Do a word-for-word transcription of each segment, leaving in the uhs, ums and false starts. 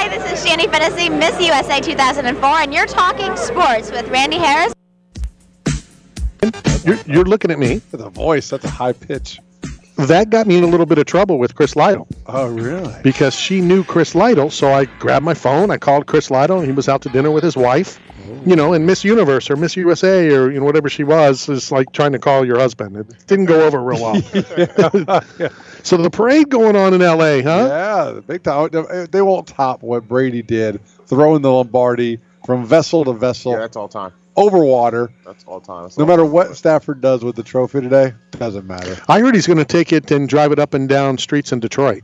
Hi, this is Shanny Fennessy, Miss U S A two thousand four, and you're talking sports with Randy Harris. You're, you're looking at me. The voice, that's a high pitch. That got me in a little bit of trouble with Chris Lytle. Oh, really? Because she knew Chris Lytle, so I grabbed my phone, I called Chris Lytle, and he was out to dinner with his wife. Oh. You know, and Miss Universe or Miss U S A or you know whatever she was is like trying to call your husband. It didn't go over real well. yeah. Yeah. So the parade going on in L A, huh? Yeah, the big time. They won't top what Brady did, throwing the Lombardi from vessel to vessel. Yeah, that's all time. Over water. That's all time. That's no all matter time. what Stafford does with the trophy today, doesn't matter. I heard he's going to take it and drive it up and down streets in Detroit.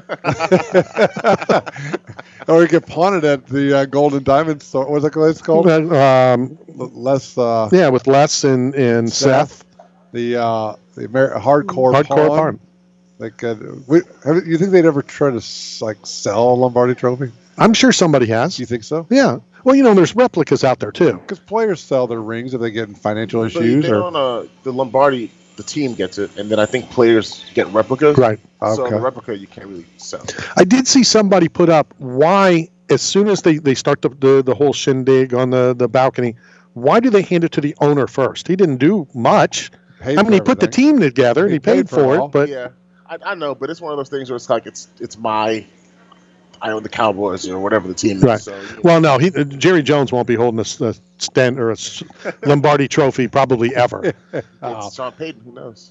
Or he could pawn it at the uh, Golden Diamond store. What's that place called? Um, Les. Uh, yeah, with Les and, and Seth. Seth. The uh, the Amer- hardcore, hardcore pawn. pawn. Like, uh, we, have, you think they'd ever try to like sell a Lombardi Trophy? I'm sure somebody has. You think so? Yeah. Well, you know, there's replicas out there too. Because players sell their rings if they get in financial But issues. they Or don't, uh, the Lombardi, the team gets it, and then I think players get replicas. Right. So Okay. the replica you can't really sell. I did see somebody put up why, as soon as they, they start the, the the whole shindig on the, the balcony, why do they hand it to the owner first? He didn't do much. Paid I mean, for he put the everything. team together and He he paid, paid for for it all. it, but yeah, I, I know, but it's one of those things where it's like it's it's my, I own the Cowboys or whatever the team is. right. So, you know. Well, no, he, uh, Jerry Jones won't be holding a, a stand or a s- Lombardi Trophy probably ever. It's Sean Payton. Who knows?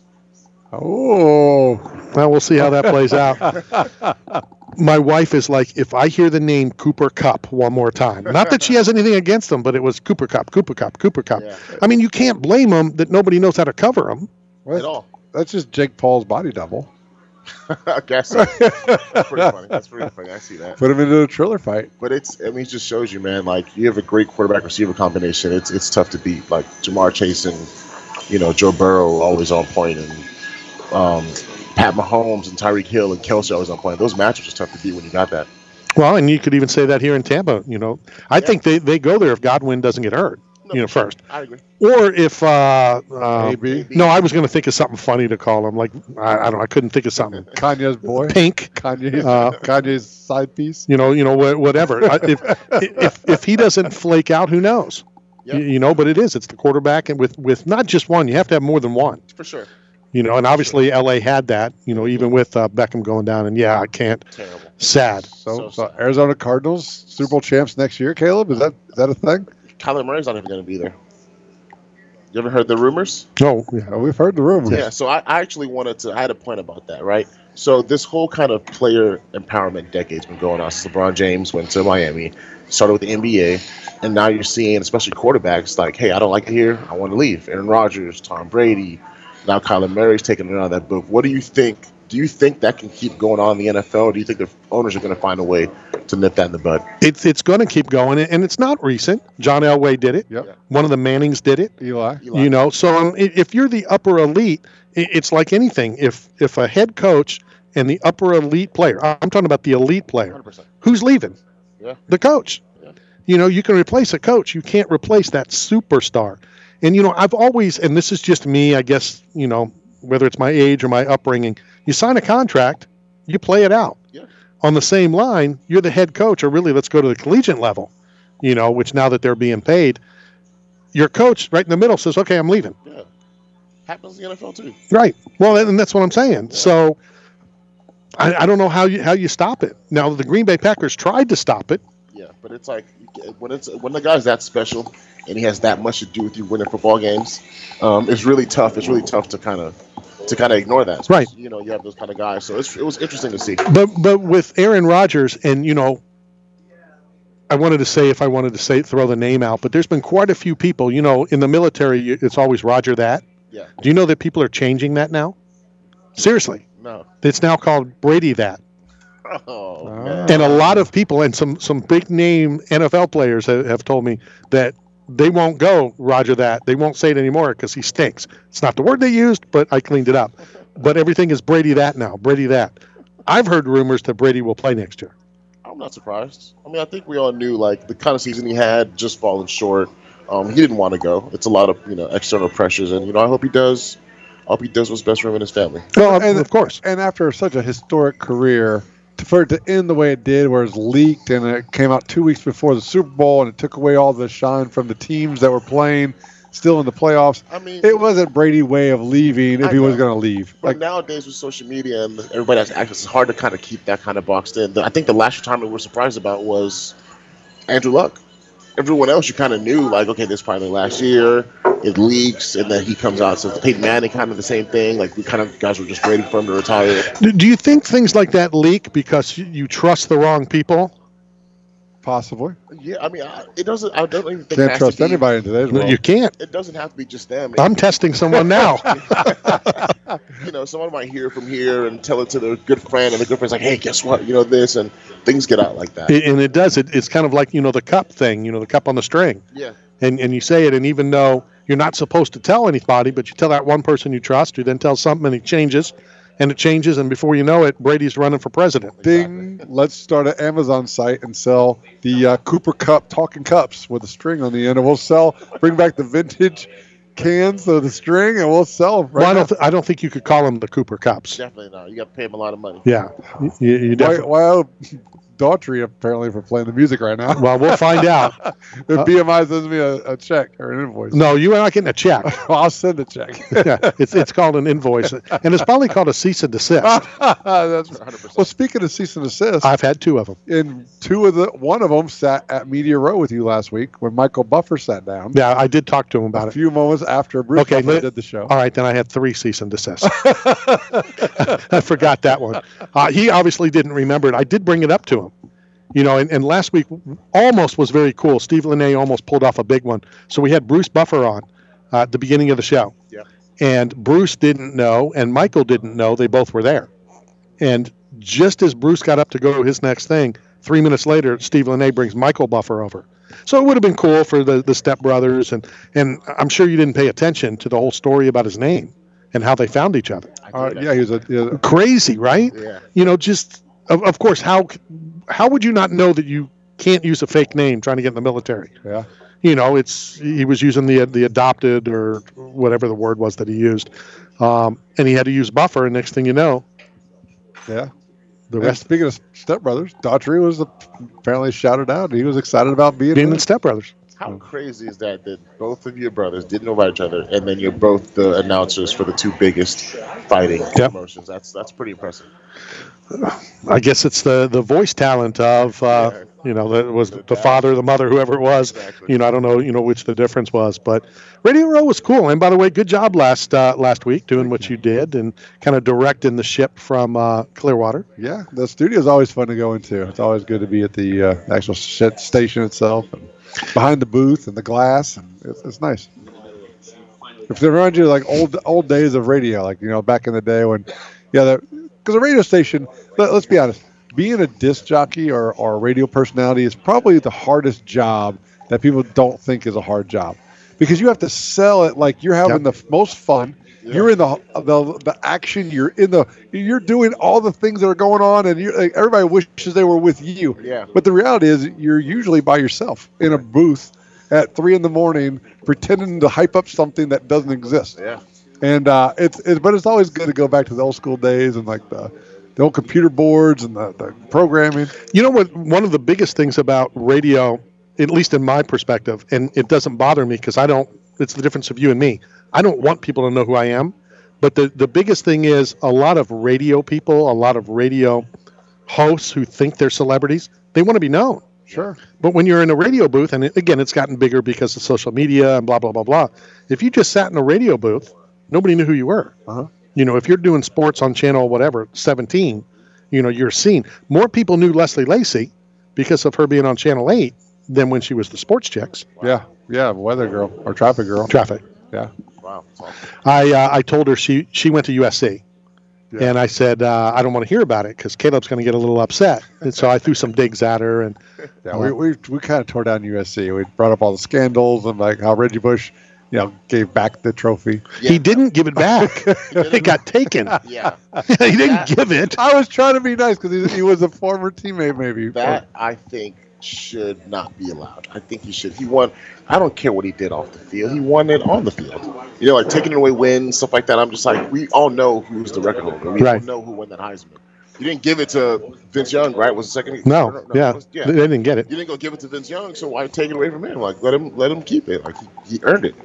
Oh, Well, we'll see how that plays out. My wife is like, if I hear the name Cooper Cup one more time, not that she has anything against him, but it was Cooper Cup, Cooper Cup, Cooper Cup. Yeah. I mean, you can't blame them that nobody knows how to cover them. well, At all. that's just Jake Paul's body double. I guess so. That's pretty funny. That's pretty funny. I see that. Put him into a Triller fight. But it's, I mean, it just shows you, man, like, you have a great quarterback receiver combination. It's it's tough to beat. Like, Jamar Chase and, you know, Joe Burrow always on point, and um, Pat Mahomes and Tyreek Hill and Kelce always on point. Those matchups are tough to beat when you got that. Well, and you could even say that here in Tampa. You know, I Yeah. think they, they go there if Godwin doesn't get hurt. No, You know, for sure. first. I agree. Or if uh, uh, A B. no, I was going to think of something funny to call him. Like I, I don't know, I couldn't think of something. Kanye's boy. Pink. Kanye's, Uh, Kanye's side piece. You know, you know, wha- whatever. I- if if if he doesn't flake out, who knows? Yeah. You, you know, but it is. It's the quarterback, and with with not just one, you have to have more than one. For sure. You know, and obviously L A had that. You know, even with uh, Beckham going down, and yeah, I can't. Terrible. Sad. So, So so sad. Arizona Cardinals Super Bowl champs next year. Caleb, is that is that a thing? Kyler Murray's not even going to be there. You ever heard the rumors? Oh, yeah. Oh, we've heard the rumors. Yeah, so I, I actually wanted to, I had a point about that, right? So this whole kind of player empowerment decade's been going on since LeBron James went to Miami, started with the N B A, and now you're seeing, especially quarterbacks, like, hey, I don't like it here, I want to leave. Aaron Rodgers, Tom Brady, now Kyler Murray's taking it out of that book. What do you think? Do you think that can keep going on in the N F L, or do you think the owners are going to find a way to nip that in the bud? It's it's going to keep going, and it's not recent. John Elway did it. Yep. Yeah. One of the Mannings did it. Eli. Eli. You know, so um, i- if you're the upper elite, i- it's like anything. If if a head coach and the upper elite player, I'm talking about the elite player, one hundred percent. who's leaving? Yeah. The coach. Yeah. You know, you can replace a coach. You can't replace that superstar. And, you know, I've always, and this is just me, I guess, you know, whether it's my age or my upbringing, you sign a contract, you play it out. Yeah. On the same line, you're the head coach, or really, let's go to the collegiate level, you know, which now that they're being paid, your coach right in the middle says, okay, I'm leaving. Yeah. Happens in the N F L too. Right. Well, and that's what I'm saying. So I, I don't know how you how you stop it. Now, the Green Bay Packers tried to stop it. Yeah, but it's like when it's when the guy's that special and he has that much to do with you winning football games, um, it's really tough. It's really tough to kind of to kind of ignore that. Right. You know, you have those kind of guys, so it's, it was interesting to see. But but with Aaron Rodgers, and you know, I wanted to say if I wanted to say throw the name out, but there's been quite a few people. You know, in the military, you- it's always Roger that. Yeah. Do you know that people are changing that now? Seriously, No. it's now called Brady that. Oh, Ah. man. And a lot of people and some some big name N F L players have, have told me that they won't go Roger that. They won't say it anymore because he stinks. It's not the word they used, but I cleaned it up. But everything is Brady that now. Brady that. I've heard rumors that Brady will play next year. I'm not surprised. I mean, I think we all knew like the kind of season he had just falling short. Um, he didn't want to go. It's a lot of you know external pressures, and you know I hope he does. I hope he does what's best for him and his family. Well, And- of course. And after such a historic career, for it to end the way it did, where it's leaked and it came out two weeks before the Super Bowl and it took away all the shine from the teams that were playing still in the playoffs. I mean, it wasn't Brady's way of leaving if I he was know. going to leave. But Like, nowadays with social media and everybody has access, it's hard to kind of keep that kind of boxed in. The- I think the last retirement we were surprised about was Andrew Luck. Everyone else you kind of knew, like, okay, this is probably last year. It leaks, and then he comes out. So Peyton Manning, kind of the same thing. Like, we kind of guys were just waiting for him to retire. Do do you think things like that leak because you- you trust the wrong people? possibly. Yeah, I mean, I, it doesn't. I don't even think it Can't has trust to be, anybody in today's world. You can't. It doesn't have to be just them. I'm testing someone now. You know, someone might hear from here and tell it to their good friend, and the good friend's like, "Hey, guess what? You know this," and things get out like that. And it does. It, it's kind of like, you know, the cup thing, you know, the cup on the string. Yeah, And and you say it, and even though you're not supposed to tell anybody, but you tell that one person you trust, who then tells something, and it changes, and it changes, and before you know it, Brady's running for president. Ding! Let's start an Amazon site and sell the uh, Cooper Cup talking cups with a string on the end, and we'll sell. Bring back the vintage cans of the string, and we'll sell them. Right Well, I now. don't. Th- I don't think you could call them the Cooper cups. definitely not. You got to pay him a lot of money. Yeah, you, you Why, definitely. why owe Daughtry apparently for playing the music right now? Well, we'll find out. If B M I sends me a, a check or an invoice, No, you are not getting a check. well, I'll send a check. Yeah, it's it's called an invoice, and it's probably called a cease and desist. That's, one hundred percent. well, speaking of cease and desist, I've had two of them. in two of the one of them sat at Media Row with you last week when Michael Buffer sat down. Yeah, I did talk to him about A it. few moments after Bruce Okay, Buffer let- did the show. All right, then I had three cease and desist. I forgot that one. Uh, he obviously didn't remember it. I did bring it up to him. You know, and, and last week almost was very cool. Steve Linnae almost pulled off a big one. So we had Bruce Buffer on uh, at the beginning of the show. Yeah. And Bruce didn't know, and Michael didn't know. They both were there. And just as Bruce got up to go to his next thing, three minutes later, Steve Linnae brings Michael Buffer over. So it would have been cool for the, the stepbrothers. And, and I'm sure you didn't pay attention to the whole story about his name and how they found each other. I Uh, did yeah, he was a, he was a- Crazy, right? Yeah. You know, just, of, of course, how how would you not know that you can't use a fake name trying to get in the military? yeah. You know, it's he was using the the adopted or whatever the word was that he used, um, and he had to use Buffer. And next thing you know, Yeah. the And rest speaking of stepbrothers, Daughtry was apparently shouted out. He was excited about being being in the it. stepbrothers. How crazy is that? That both of your brothers didn't know about each other, and then you're both the announcers for the two biggest fighting Yep. promotions. That's that's pretty impressive. I guess it's the the voice talent of uh, Yeah. you know that was the, dad. father, the mother, whoever it was. Exactly. You know, I don't know, you know, which the difference was, but Radio Row was cool. And by the way, good job last uh, last week doing what you did and kind of directing the ship from uh, Clearwater. Yeah, the studio is always fun to go into. It's always good to be at the uh, actual sh- station itself, and behind the booth and the glass, and it's, it's nice. If they remind you of like old old days of radio, like you know back in the day when, yeah, because a radio station. Let, let's be honest, being a disc jockey or, or a radio personality is probably the hardest job that people don't think is a hard job, because you have to sell it like you're having Yep. the f- most fun. You're in the, the the action. You're in the. You're doing all the things that are going on, and you like, everybody wishes they were with you. Yeah. But the reality is, you're usually by yourself in a booth at three in the morning, pretending to hype up something that doesn't exist. Yeah. And uh, it's, it's but it's always good to go back to the old school days and like the the old computer boards and the, the programming. You know what? One of the biggest things about radio, at least in my perspective, and it doesn't bother me because I don't. It's the difference of you and me. I don't want people to know who I am, but the the biggest thing is a lot of radio people, a lot of radio hosts who think they're celebrities. They want to be known. Sure. But when you're in a radio booth, and it, again, it's gotten bigger because of social media and blah blah blah blah. If you just sat in a radio booth, nobody knew who you were. Uh-huh. You know, if you're doing sports on channel whatever seventeen, you know, you're seen. More people knew Leslie Lacey because of her being on Channel eight than when she was the sports chicks. Yeah. Yeah. Weather girl or traffic girl. Traffic. Yeah. Wow. That's awesome. I uh, I told her she she went to U S C, Yeah. and I said uh, I don't want to hear about it because Caleb's going to get a little upset. And so I threw some digs at her, and Yeah. We we, we kind of tore down U S C. We brought up all the scandals and like how Reggie Bush, you know, gave back the trophy. Yeah. he didn't give it back. It got taken. Yeah. He didn't That- give it. I was trying to be nice because he, he was a former teammate, maybe. That I think should not be allowed. I think he should. He won. I don't care what he did off the field. He won it on the field. You know, like taking away wins, stuff like that. I'm just like, we all know who's the record holder. We Right. all know who won that Heisman. You didn't give it to Vince Young, right? Was the second? No, no, no yeah. was, yeah. They didn't get it. You didn't go give it to Vince Young, so why take it away from him? Like let him let him keep it. Like he, he earned it.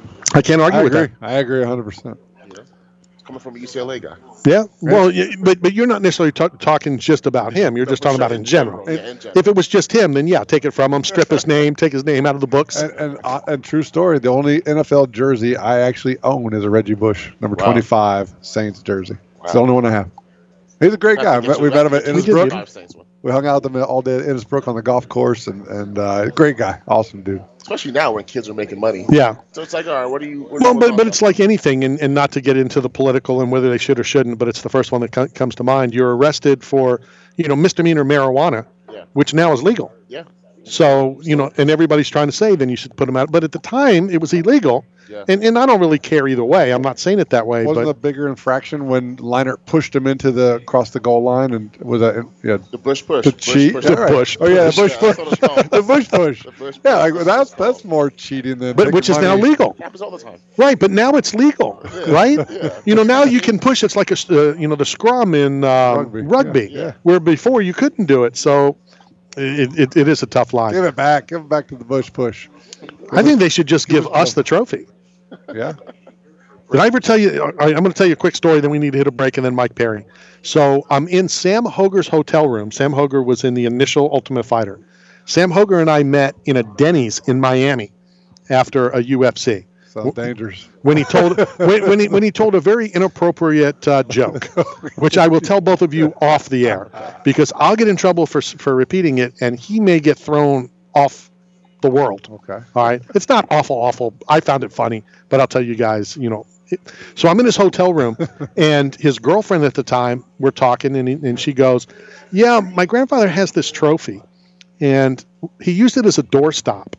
I can't argue I with agree. that. I agree one hundred percent. You know? It's coming from a U C L A guy. Yeah, well, y- but but you're not necessarily ta- talking just about him. You're No, just for talking sure, about in general. Yeah, in general. If it was just him, then yeah, take it from him, strip his name, take his name out of the books. And, and, uh, and true story, the only N F L jersey I actually own is a Reggie Bush, number Wow. twenty-five, Saints jersey. It's Wow. the only one I have. He's a great guy. That's We met him at the Innisbrook. five Saints one. We hung out with him all day at Innisbrook on the golf course, and, and uh, great guy. Awesome dude. Especially now when kids are making money. Yeah. So it's like, all right, what do you? What Well, do you but want but on it's like anything, and, and not to get into the political and whether they should or shouldn't, but it's the first one that co- comes to mind. You're arrested for, you know, misdemeanor marijuana, Yeah. which now is legal. Yeah. So, you know, and everybody's trying to say then you should put them out. But at the time, it was illegal. Yeah. And and I don't really care either way. I'm not saying it that way. Wasn't but the bigger infraction when Leinart pushed him into the across the goal line and was that yeah The Bush push. to Bush cheat? push. Yeah, right. Bush Oh yeah, the push. Bush Yeah, that's what push. it's called. The Bush push. The Bush Yeah, like, push. that's that's more cheating than. but making which is now money. legal. It happens all the time. Right, but now it's legal, Yeah, right? yeah. You know, now you can push. It's like a, uh, you know, the scrum in um, Rugby, rugby, yeah, yeah. where before you couldn't do it. So it, it, it is a tough line. Give it back. Give it back to the Bush push. I think they should just give us the trophy. Yeah. Did I ever tell you? I, I'm going to tell you a quick story, then we need to hit a break, and then Mike Perry. So I'm in Sam Hoger's hotel room. Sam Hoger was in the initial Ultimate Fighter. Sam Hoger and I met in a Denny's in Miami after a U F C. Sounds dangerous. When he told when, when he when he told a very inappropriate uh, joke, which I will tell both of you off the air, because I'll get in trouble for for repeating it, and he may get thrown off the world. Okay. All right, it's not awful, awful. I found it funny, but I'll tell you guys, you know. It, so I'm in his hotel room, and his girlfriend at the time, we're talking, and he, and she goes, "Yeah, my grandfather has this trophy, and he used it as a doorstop.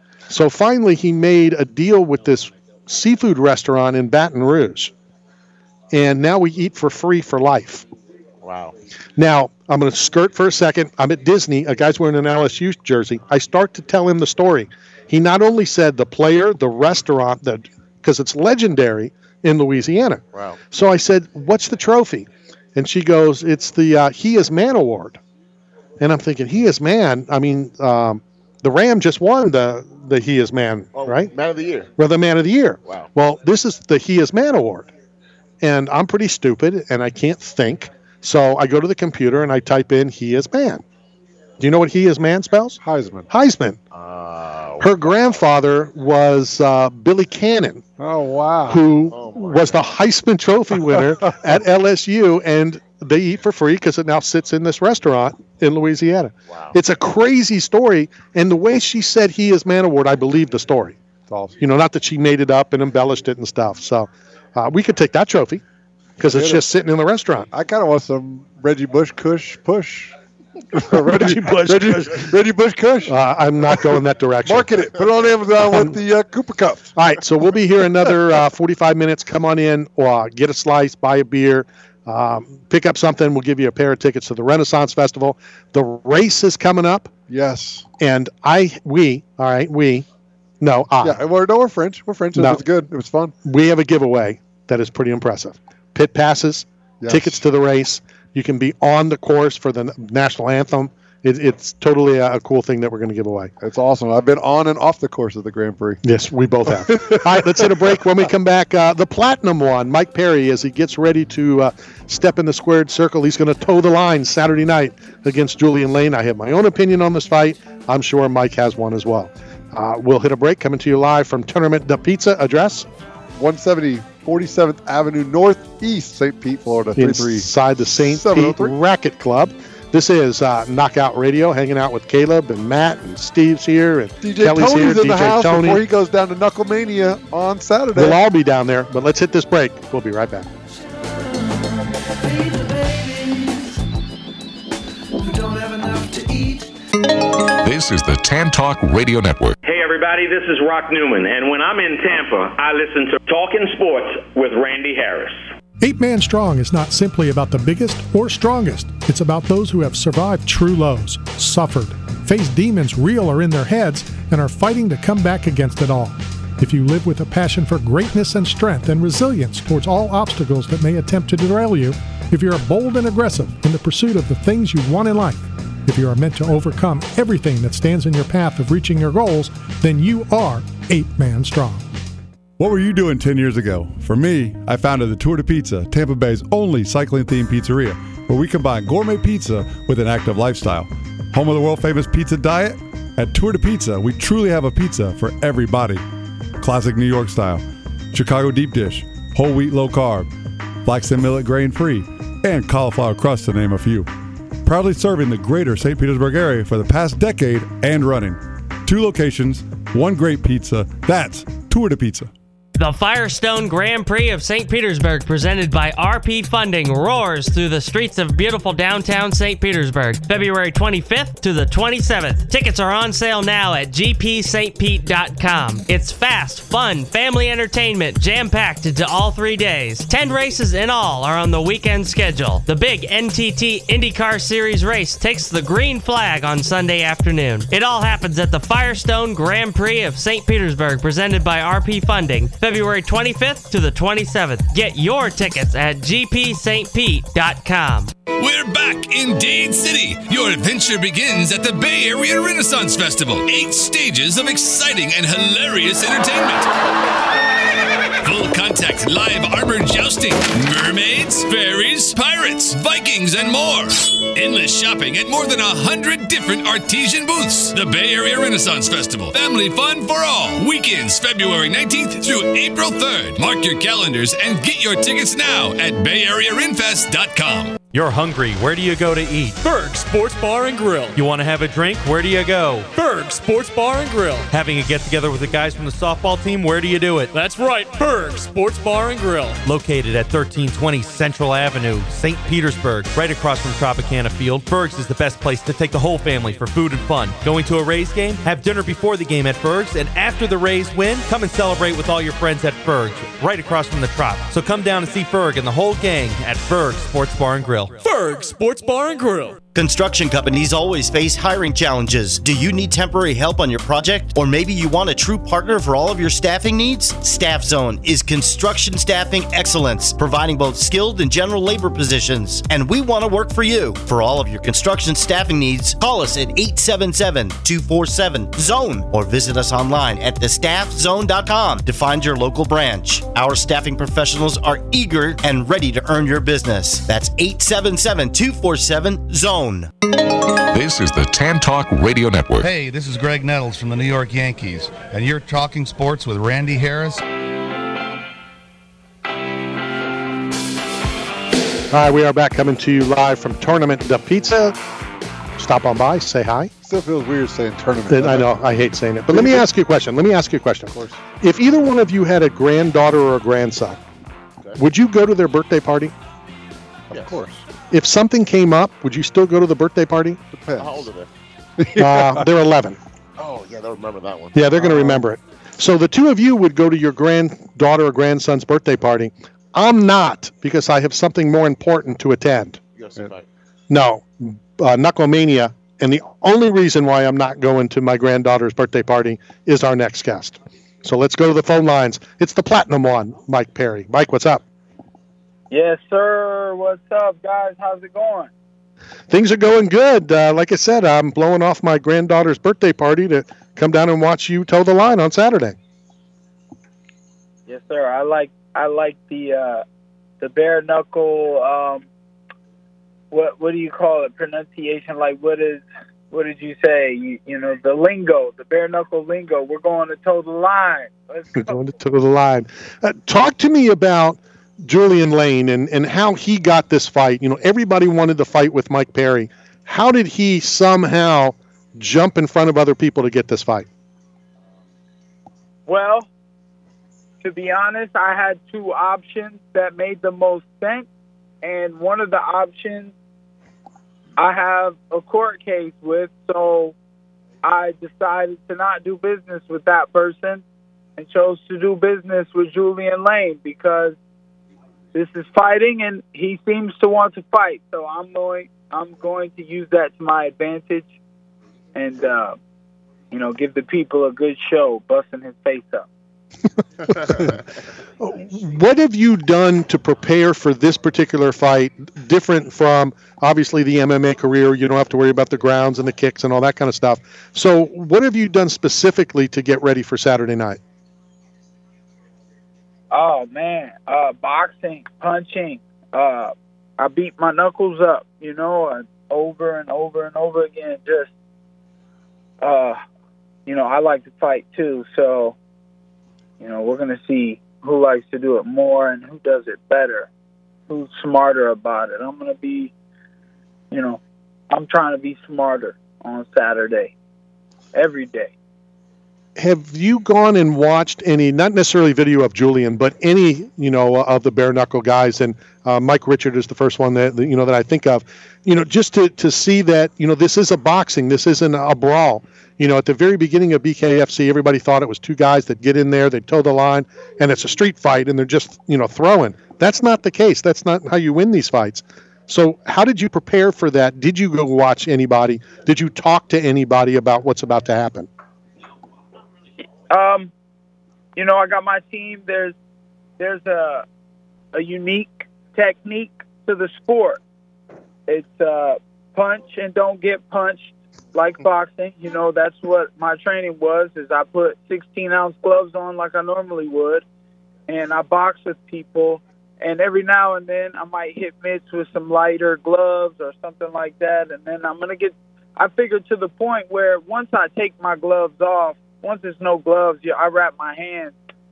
So finally, he made a deal with this seafood restaurant in Baton Rouge, and now we eat for free for life." Wow. Now, I'm going to skirt for a second. I'm at Disney. A guy's wearing an L S U jersey. I start to tell him the story. He not only said the player, the restaurant, the because it's legendary in Louisiana. Wow. So I said, "What's the trophy?" And she goes, "It's the uh, He Is Man Award." And I'm thinking, He Is Man? I mean, um, the Ram just won the, the He Is Man, Oh, right? Man of the year. Well, the Man of the Year. Wow. Well, this is the He Is Man Award. And I'm pretty stupid, and I can't think. So I go to the computer, and I type in He Is Man. Do you know what He Is Man spells? Heisman. Heisman. Uh, Her grandfather was uh, Billy Cannon, Oh wow. who Oh, my was the Heisman Trophy winner at L S U, and they eat for free because it now sits in this restaurant in Louisiana. Wow. It's a crazy story, and the way she said He Is Man Award, I believe the story. It's awesome. You know, not that she made it up and embellished it and stuff. So uh, we could take that trophy because it's Get it. just sitting in the restaurant. I kind of want some Reggie Bush Kush push. Reggie Bush Reggie, Kush. Reggie Bush Kush. Uh, I'm not going that direction. Market it. Put it on Amazon with the uh, Cooper Cups. All right, so we'll be here another uh, forty-five minutes. Come on in, or uh, get a slice, buy a beer, um, pick up something. We'll give you a pair of tickets to the Renaissance Festival. The race is coming up, Yes. and I, we, all right, we, no, I, Yeah. We're, no, we're French. We're French. It No. was good. It was fun. we have a giveaway that is pretty impressive. Pit passes, Yes. tickets to the race. You can be on the course for the national anthem. It, it's totally a, a cool thing that we're going to give away. It's awesome. I've been on and off the course of the Grand Prix. Yes, we both have. All right, let's hit a break. When we come back, uh, the Platinum one, Mike Perry, as he gets ready to uh, step in the squared circle, he's going to toe the line Saturday night against Julian Lane. I have my own opinion on this fight. I'm sure Mike has one as well. Uh, we'll hit a break. Coming to you live from Tournament de Pizza. Address? one seventy forty-seventh Avenue Northeast, Saint Pete, Florida. three three Inside the Saint seven oh Pete three. Racket Club. This is uh, Knockout Radio, hanging out with Caleb and Matt and Steve's here and D J Kelly's Tony's here. in D the J house Tony. before he goes down to Knucklemania on Saturday. We'll all be down there, but let's hit this break. We'll be right back. This is the Tan Talk Radio Network. Hey everybody, this is Rock Newman, and when I'm in Tampa, I listen to Talking Sports with Randy Harris. Eight Man Strong is not simply about the biggest or strongest. It's about those who have survived true lows, suffered, faced demons real or in their heads, and are fighting to come back against it all. If you live with a passion for greatness and strength and resilience towards all obstacles that may attempt to derail you, If you are bold and aggressive in the pursuit of the things you want in life, if you are meant to overcome everything that stands in your path of reaching your goals, then you are eight-man strong. What were you doing ten years ago? For me, I founded the Tour de Pizza, Tampa Bay's only cycling-themed pizzeria, where we combine gourmet pizza with an active lifestyle. Home of the world-famous pizza diet? At Tour de Pizza, we truly have a pizza for everybody. Classic New York style, Chicago deep dish, whole wheat low carb, flax and millet grain-free, and cauliflower crust to name a few. Proudly serving the greater Saint Petersburg area for the past decade and running. Two locations, one great pizza. That's Tour de Pizza. The Firestone Grand Prix of Saint Petersburg, presented by R P Funding, roars through the streets of beautiful downtown Saint Petersburg, February twenty-fifth to the twenty-seventh. Tickets are on sale now at g p st pete dot com. It's fast, fun, family entertainment, jam-packed into all three days. Ten races in all are on the weekend schedule. The big N T T IndyCar Series race takes the green flag on Sunday afternoon. It all happens at the Firestone Grand Prix of Saint Petersburg, presented by R P Funding, February twenty-fifth to the twenty-seventh. Get your tickets at g p st pete dot com. We're back in Dade City. Your adventure begins at the Bay Area Renaissance Festival. Eight stages of exciting and hilarious entertainment. Full contact live armored jousting, mermaids, fairies, pirates, Vikings, and more. Endless shopping at more than a hundred different artesian booths. The Bay Area Renaissance Festival. Family fun for all. Weekends February nineteenth through April third. Mark your calendars and get your tickets now at bay area renfest dot com. You're hungry. Where do you go to eat? Berg Sports Bar and Grill. You want to have a drink? Where do you go? Berg Sports Bar and Grill. Having a get-together with the guys from the softball team? Where do you do it? That's right, Berg Sports Bar and Grill. Located at thirteen twenty Central Avenue, Saint Petersburg, right across from Tropicana Field. Berg's is the best place to take the whole family for food and fun. Going to a Rays game? Have dinner before the game at Berg's, and after the Rays win, come and celebrate with all your friends at Berg's, right across from the Trop. So come down and see Berg and the whole gang at Berg Sports Bar and Grill. Berg Sports Bar and Grill. Construction companies always face hiring challenges. Do you need temporary help on your project? Or maybe you want a true partner for all of your staffing needs? Staff Zone is construction staffing excellence, providing both skilled and general labor positions. And we want to work for you. For all of your construction staffing needs, call us at eight seven seven, two four seven, zone or visit us online at the staff zone dot com to find your local branch. Our staffing professionals are eager and ready to earn your business. That's eight seven seven, two four seven, zone. This is the Tan Talk Radio Network. Hey, this is Greg Nettles from the New York Yankees, and you're talking sports with Randy Harris. All right, we are back coming to you live from Tournament de Pizza. Stop on by, say hi. Still feels weird saying tournament. I know, I hate saying it. But let me ask you a question. Let me ask you a question. Of course. If either one of you had a granddaughter or a grandson, okay, would you go to their birthday party? Yes. Of course. If something came up, would you still go to the birthday party? Depends. How old are they? Uh, they're eleven. Oh, yeah, they'll remember that one. Yeah, they're going to remember it. So the two of you would go to your granddaughter or grandson's birthday party. I'm not, because I have something more important to attend. Yes, yeah. No, uh, Knucklemania. And the only reason why I'm not going to my granddaughter's birthday party is our next guest. So let's go to the phone lines. It's the platinum one, Mike Perry. Mike, what's up? Yes, sir. What's up, guys? How's it going? Things are going good. Uh, like I said, I'm blowing off my granddaughter's birthday party to come down and watch you toe the line on Saturday. Yes, sir. I like I like the uh, the bare knuckle. Um, what what do you call it? Pronunciation? Like what is what did you say? You, you know the lingo, the bare knuckle lingo. We're going to toe the line. Let's go. We're going to toe the line. Uh, talk to me about Julian Lane and, and how he got this fight. You know, everybody wanted to fight with Mike Perry. How did he somehow jump in front of other people to get this fight? Well, to be honest, I had two options that made the most sense. And one of the options I have a court case with, so I decided to not do business with that person and chose to do business with Julian Lane because this is fighting, and he seems to want to fight. So I'm going, I'm going to use that to my advantage, and uh, you know, give the people a good show, busting his face up. What have you done to prepare for this particular fight, different from obviously the M M A career? You don't have to worry about the grounds and the kicks and all that kind of stuff. So what have you done specifically to get ready for Saturday night? Oh, man. Uh, boxing, punching. Uh, I beat my knuckles up, you know, uh, over and over and over again. Just, uh, you know, I like to fight too. So, you know, we're going to see who likes to do it more and who does it better, who's smarter about it. I'm going to be, you know, I'm trying to be smarter on Saturday, every day. Have you gone and watched any, not necessarily video of Julian, but any, you know, of the bare knuckle guys? And uh, Mike Richard is the first one that, you know, that I think of, you know, just to, to see that, you know, this is a boxing, this isn't a brawl. You know, at the very beginning of B K F C, everybody thought it was two guys that get in there, they toe the line, and it's a street fight, and they're just, you know, throwing. That's not the case. That's not how you win these fights. So how did you prepare for that? Did you go watch anybody? Did you talk to anybody about what's about to happen? Um, you know, I got my team. There's there's a a unique technique to the sport. It's uh, punch and don't get punched like boxing. You know, that's what my training was, is I put sixteen ounce gloves on like I normally would, and I box with people. And every now and then I might hit mitts with some lighter gloves or something like that. And then I'm going to get, I figured to the point where once I take my gloves off, once there's no gloves, yeah, I wrap my hands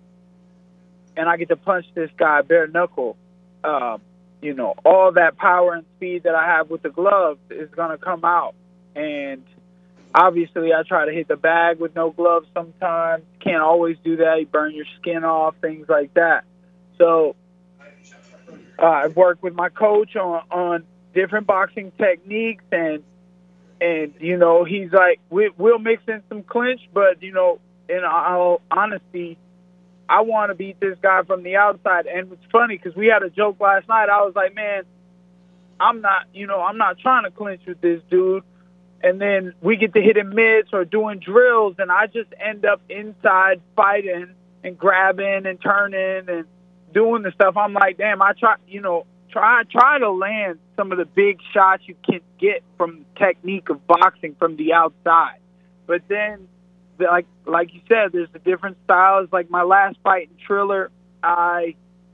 and I get to punch this guy bare knuckle. Um, you know, all that power and speed that I have with the gloves is going to come out. And obviously I try to hit the bag with no gloves sometimes. Can't always do that. You burn your skin off, things like that. So uh, I've worked with my coach on, on different boxing techniques, and And, you know, he's like, we, we'll mix in some clinch, but, you know, in all honesty, I want to beat this guy from the outside. And it's funny because we had a joke last night. I was like, man, I'm not, you know, I'm not trying to clinch with this dude. And then we get to hitting mitts or doing drills, and I just end up inside fighting and grabbing and turning and doing the stuff. I'm like, damn, I try, you know, Try try to land some of the big shots you can get from the technique of boxing from the outside. But then, like like you said, there's the different styles. Like my last fight in Triller, I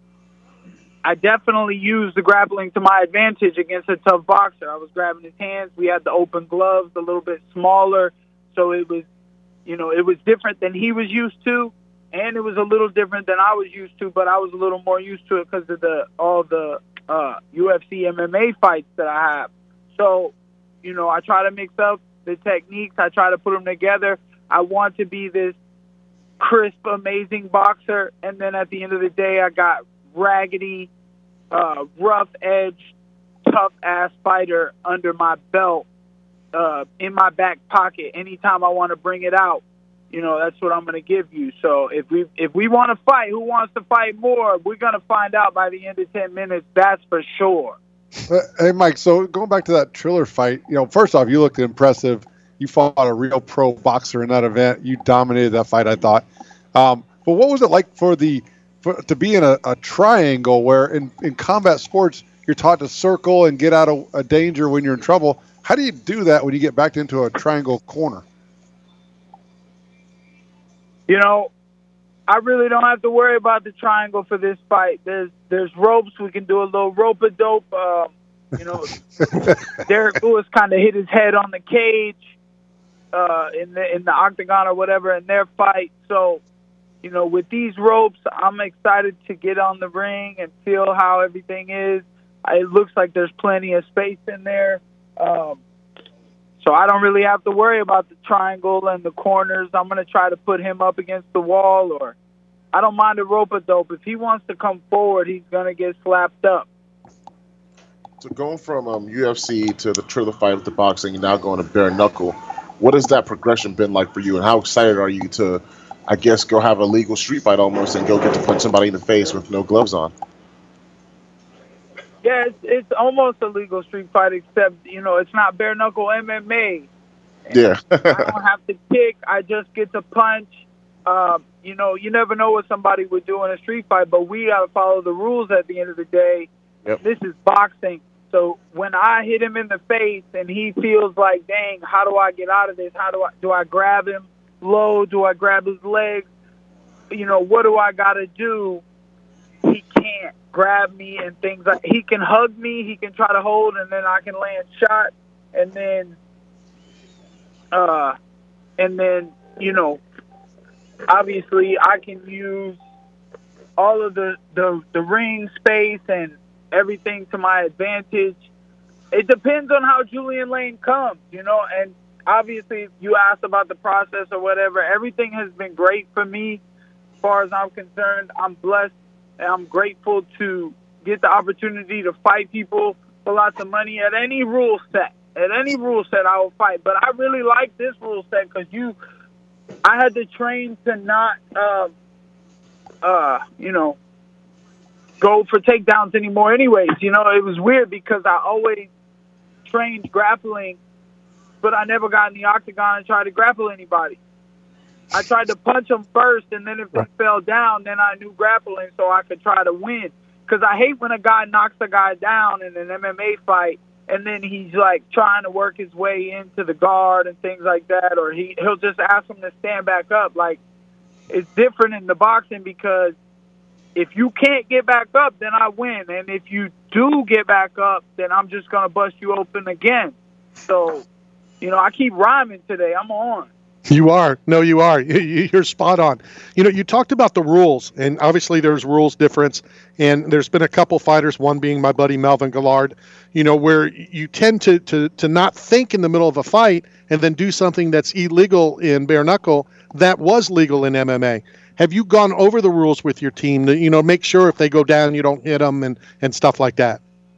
I definitely used the grappling to my advantage against a tough boxer. I was grabbing his hands. We had the open gloves, a little bit smaller, so it was, you know, it was different than he was used to, and it was a little different than I was used to. But I was a little more used to it because of the all the Uh, U F C M M A fights that I have. So, you know, I try to mix up the techniques. I try to put them together. I want to be this crisp, amazing boxer. And then at the end of the day, I got raggedy, uh, rough-edged, tough-ass fighter under my belt, uh, in my back pocket. Anytime I want to bring it out, you know, that's what I'm going to give you. So if we if we want to fight, who wants to fight more? We're going to find out by the end of ten minutes. That's for sure. Hey, Mike, so going back to that Triller fight, you know, first off, you looked impressive. You fought a real pro boxer in that event. You dominated that fight, I thought. Um, but what was it like for the for, to be in a, a triangle where in, in combat sports you're taught to circle and get out of a danger when you're in trouble? How do you do that when you get backed into a triangle corner? You know, I really don't have to worry about the triangle for this fight. There's there's ropes. We can do a little rope-a-dope. Um, you know, Derek Lewis kind of hit his head on the cage uh, in the in the octagon or whatever in their fight. So, you know, with these ropes, I'm excited to get on the ring and feel how everything is. It looks like there's plenty of space in there. Um, So I don't really have to worry about the triangle and the corners. I'm going to try to put him up against the wall, or I don't mind a rope-a-dope. If he wants to come forward, he's going to get slapped up. So going from um, U F C to the Triller fight with the boxing and now going to bare knuckle, what has that progression been like for you, and how excited are you to, I guess, go have a legal street fight almost and go get to punch somebody in the face with no gloves on? Yeah, it's, it's almost a legal street fight, except, you know, it's not bare knuckle M M A. Yeah. I don't have to kick. I just get to punch. um, you know, you never know what somebody would do in a street fight, but we got to follow the rules at the end of the day. Yep. This is boxing. So when I hit him in the face and he feels like, dang, how do I get out of this? How do I do I grab him low? Do I grab his legs? You know, what do I got to do? He can't grab me and things like he can hug me, he can try to hold, and then I can land shots, and then uh and then, you know, obviously I can use all of the, the, the ring space and everything to my advantage. It depends on how Julian Lane comes, you know, and obviously you asked about the process or whatever. Everything has been great for me as far as I'm concerned. I'm blessed and I'm grateful to get the opportunity to fight people for lots of money at any rule set. At any rule set I will fight. But I really like this rule set because you, I had to train to not, uh, uh, you know, go for takedowns anymore anyways. You know, it was weird because I always trained grappling, but I never got in the octagon and tried to grapple anybody. I tried to punch them first, and then if they fell down, then I knew grappling so I could try to win. Because I hate when a guy knocks a guy down in an M M A fight, and then he's, like, trying to work his way into the guard and things like that, or he, he'll just ask him to stand back up. Like, it's different in the boxing because if you can't get back up, then I win. And if you do get back up, then I'm just going to bust you open again. So, you know, I keep rhyming today. I'm on. You are. No, you are. You're spot on. You know, you talked about the rules, and obviously there's rules difference, and there's been a couple fighters, one being my buddy Melvin Gillard, you know, where you tend to, to, to not think in the middle of a fight and then do something that's illegal in bare knuckle that was legal in M M A. Have you gone over the rules with your team to, you know, make sure if they go down, you don't hit them and, and stuff like that?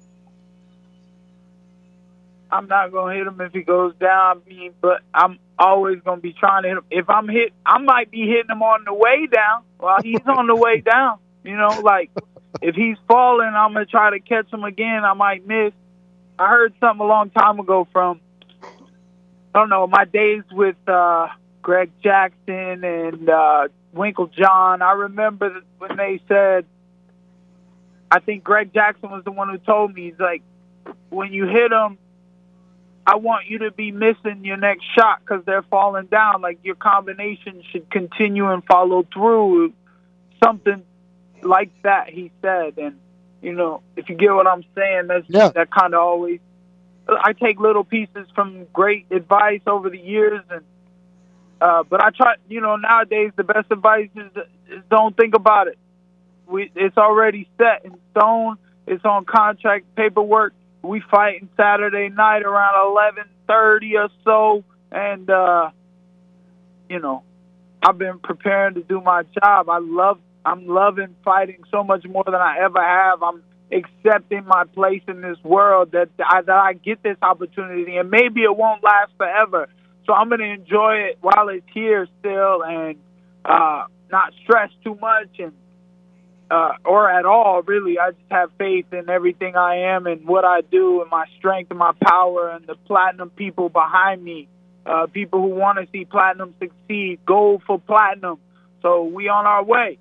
I'm not going to hit him if he goes down, I mean, but I'm always going to be trying to hit him. If I'm hit, I might be hitting him on the way down while he's on the way down. You know, like if he's falling, I'm going to try to catch him again. I might miss. I heard something a long time ago from, I don't know, my days with uh, Greg Jackson and uh, Winkle John. I remember when they said, I think Greg Jackson was the one who told me, he's like, when you hit him, I want you to be missing your next shot because they're falling down. Like your combination should continue and follow through. Something like that, he said. And, you know, if you get what I'm saying, that's yeah. that kind of always. I take little pieces from great advice over the years, and uh, but I try. You know, nowadays the best advice is, is don't think about it. We it's already set in stone. It's on contract paperwork. We fighting Saturday night around eleven thirty or so, and uh, you know, I've been preparing to do my job. I love, I'm loving fighting so much more than I ever have. I'm accepting my place in this world that I, that I get this opportunity, and maybe it won't last forever. So I'm going to enjoy it while it's here still, and uh, not stress too much and. Uh, or at all, really. I just have faith in everything I am and what I do and my strength and my power and the platinum people behind me, uh, people who want to see platinum succeed, gold for platinum. So we on our way.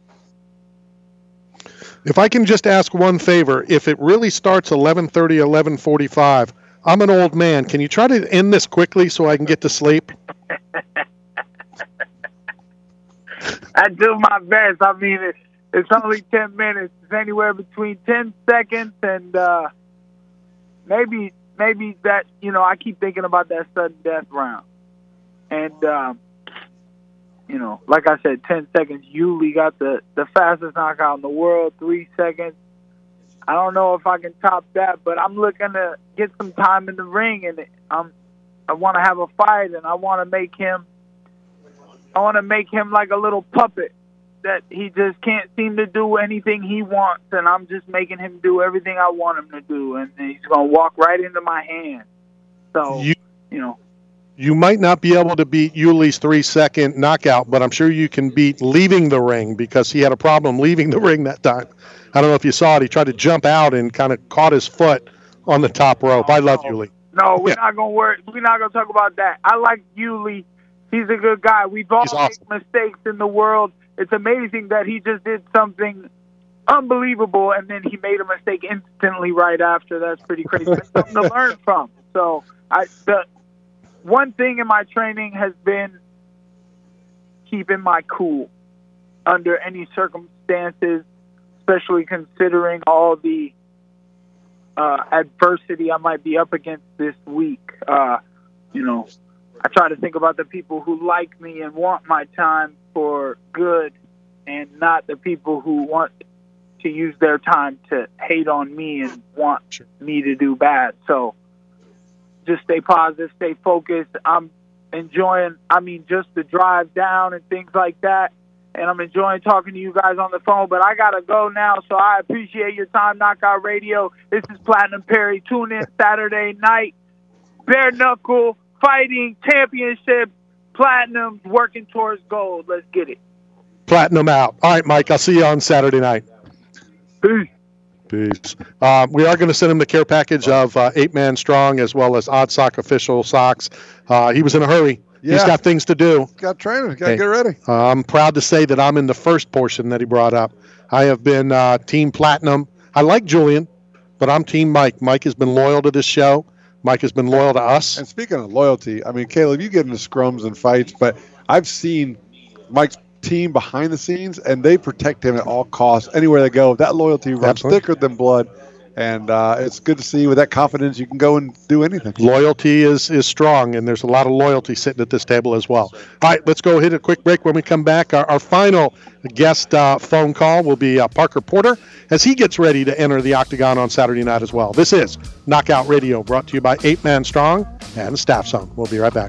If I can just ask one favor, if it really starts eleven thirty, eleven forty-five, I'm an old man. Can you try to end this quickly so I can get to sleep? I do my best. I mean, it, It's only ten minutes. It's anywhere between ten seconds and uh, maybe maybe that, you know, I keep thinking about that sudden death round. And, um, you know, like I said, ten seconds. Yuli got the, the fastest knockout in the world, three seconds. I don't know if I can top that, but I'm looking to get some time in the ring, and I'm, I want to have a fight, and I want to make him, I want to make him like a little puppet. That he just can't seem to do anything he wants, and I'm just making him do everything I want him to do, and he's going to walk right into my hand. So, you, you know. You might not be able to beat Yuli's three-second knockout, but I'm sure you can beat leaving the ring because he had a problem leaving the ring that time. I don't know if you saw it. He tried to jump out and kind of caught his foot on the top rope. I love no, Yuli. No, we're yeah. not going to worry. We're not going to talk about that. I like Yuli He's a good guy. We've all He's awesome. made mistakes in the world. It's amazing that he just did something unbelievable, and then he made a mistake instantly right after. That's pretty crazy. It's something to learn from. So I, the one thing in my training has been keeping my cool under any circumstances, especially considering all the uh, adversity I might be up against this week. Uh, you know, I try to think about the people who like me and want my time for good, and not the people who want to use their time to hate on me and want sure. me to do bad. So just stay positive, stay focused. I'm enjoying, I mean, just the drive down and things like that. And I'm enjoying talking to you guys on the phone, but I got to go now. So I appreciate your time, Knockout Radio. This is Platinum Perry. Tune in Saturday night. Bare knuckle fighting championship. Platinum working towards gold. Let's get it. Platinum out. All right, Mike, I'll see you on Saturday night. Peace. Peace. Um, we are going to send him the care package of uh, Eight Man Strong as well as Odd Sock official socks. Uh, he was in a hurry. Yeah. He's got things to do. Got training. Got to Hey, get ready. uh, I'm proud to say that I'm in the first portion that he brought up. I have been uh, Team Platinum. I like Julian, but I'm Team Mike. Mike has been loyal to this show. Mike has been loyal to us. And speaking of loyalty, I mean, Caleb, you get into scrums and fights, but I've seen Mike's team behind the scenes, and they protect him at all costs. Anywhere they go, that loyalty runs Absolutely. thicker than blood. And uh, it's good to see with that confidence you can go and do anything. Loyalty is is strong, and there's a lot of loyalty sitting at this table as well. All right, let's go hit a quick break. When we come back, our, our final guest uh, phone call will be uh, Parker Porter as he gets ready to enter the Octagon on Saturday night as well. This is Knockout Radio, brought to you by Eight Man Strong and Staff Zone. We'll be right back.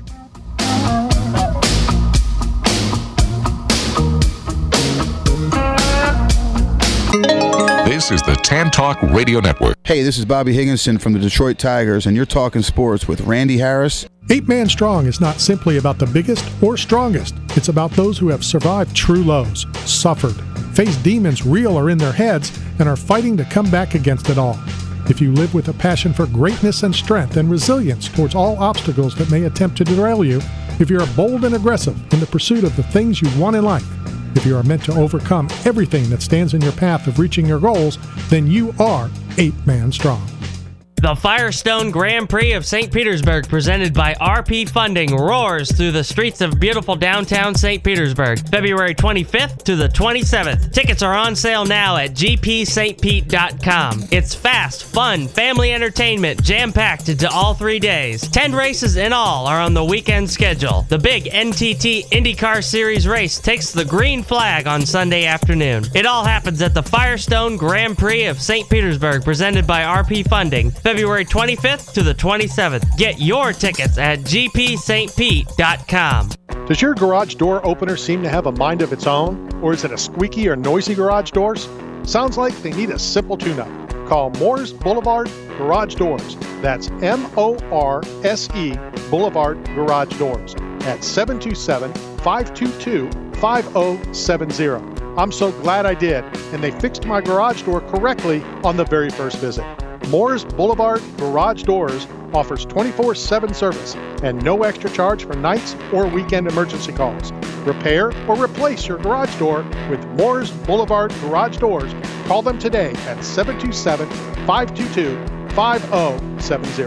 This is the Tan Talk Radio Network. Hey, this is Bobby Higginson from the Detroit Tigers, and you're talking sports with Randy Harris. Eight Man Strong is not simply about the biggest or strongest. It's about those who have survived true lows, suffered, faced demons real or in their heads, and are fighting to come back against it all. If you live with a passion for greatness and strength and resilience towards all obstacles that may attempt to derail you, if you're bold and aggressive in the pursuit of the things you want in life, if you are meant to overcome everything that stands in your path of reaching your goals, then you are Eight Man Strong. The Firestone Grand Prix of Saint Petersburg, presented by R P Funding, roars through the streets of beautiful downtown Saint Petersburg, February twenty-fifth to the twenty-seventh. Tickets are on sale now at g p st pete dot com. It's fast, fun, family entertainment, jam-packed into all three days. Ten races in all are on the weekend schedule. The big N T T IndyCar Series race takes the green flag on Sunday afternoon. It all happens at the Firestone Grand Prix of Saint Petersburg, presented by R P Funding, February twenty-fifth to the twenty-seventh. Get your tickets at g p st pete dot com. Does your garage door opener seem to have a mind of its own? Or is it a squeaky or noisy garage doors? Sounds like they need a simple tune-up. Call Moores Boulevard Garage Doors. That's M O R S E Boulevard Garage Doors at seven two seven, five two two, five zero seven zero. I'm so glad I did, and they fixed my garage door correctly on the very first visit. Moores Boulevard Garage Doors offers twenty-four seven service and no extra charge for nights or weekend emergency calls. Repair or replace your garage door with Moores Boulevard Garage Doors. Call them today at seven two seven, five two two, five zero seven zero.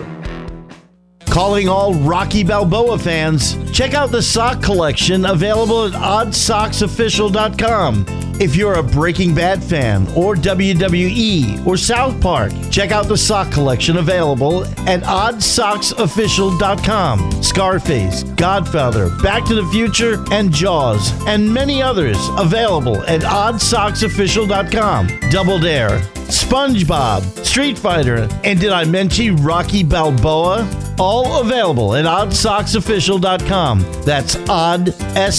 Calling all Rocky Balboa fans, check out the sock collection available at odd socks official dot com. If you're a Breaking Bad fan or W W E or South Park, check out the sock collection available at odd socks official dot com. Scarface, Godfather, Back to the Future, and Jaws, and many others available at odd socks official dot com. Double Dare, SpongeBob, Street Fighter, and did I mention Rocky Balboa? All available at odd socks official dot com. That's odd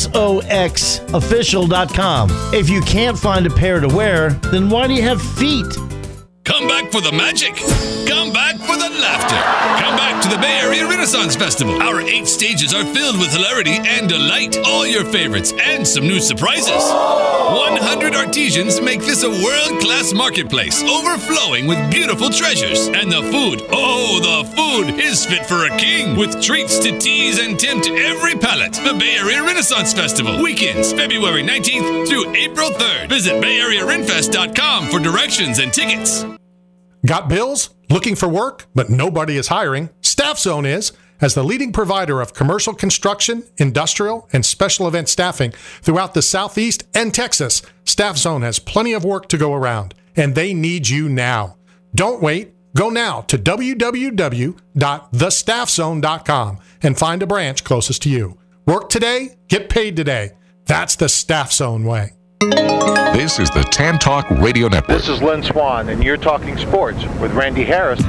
socks official dot com. If you can't find a pair to wear, then why do you have feet? Come back for the magic. Come back for the laughter. Come back to the Bay Area Renaissance Festival. Our eight stages are filled with hilarity and delight. All your favorites and some new surprises. one hundred artisans make this a world-class marketplace, overflowing with beautiful treasures. And the food, oh, the food is fit for a king, with treats to tease and tempt every palate. The Bay Area Renaissance Festival. Weekends, February nineteenth through April third. Visit bay area renfest dot com for directions and tickets. Got bills? Looking for work, but nobody is hiring? Staff Zone is. As the leading provider of commercial construction, industrial, and special event staffing throughout the Southeast and Texas, Staff Zone has plenty of work to go around, and they need you now. Don't wait. Go now to w w w dot the staff zone dot com and find a branch closest to you. Work today, get paid today. That's the Staff Zone way. This is the Tan Talk Radio Network. This is Lynn Swan, and you're talking sports with Randy Harris.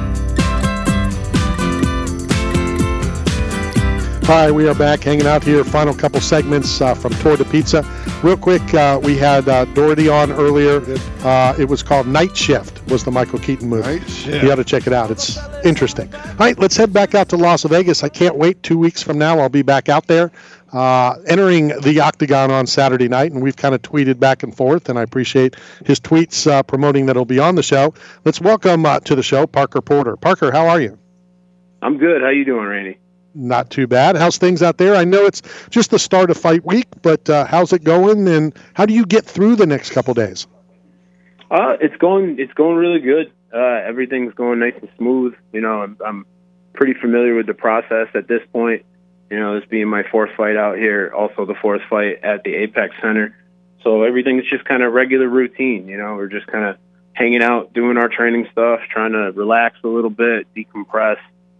Hi, we are back hanging out here. Final couple segments uh, from Tour de Pizza. Real quick, uh, we had uh, Doherty on earlier. Uh, it was called Night Shift, was the Michael Keaton movie. Night Shift. You got to check it out. It's interesting. All right, let's head back out to Las Vegas. I can't wait. Two weeks from now, I'll be back out there. Uh, entering the Octagon on Saturday night, and we've kind of tweeted back and forth, and I appreciate his tweets uh, promoting that he'll be on the show. Let's welcome uh, to the show Parker Porter. Parker, how are you? I'm good. How you doing, Randy? Not too bad. How's things out there? I know it's just the start of fight week, but uh, how's it going, and how do you get through the next couple days? Uh, it's going. It's going really good. Uh, everything's going nice and smooth. You know, I'm, I'm pretty familiar with the process at this point. You know, this being my fourth fight out here, also the fourth fight at the Apex Center. So everything's just kind of regular routine. You know, we're just kind of hanging out, doing our training stuff, trying to relax a little bit, decompress.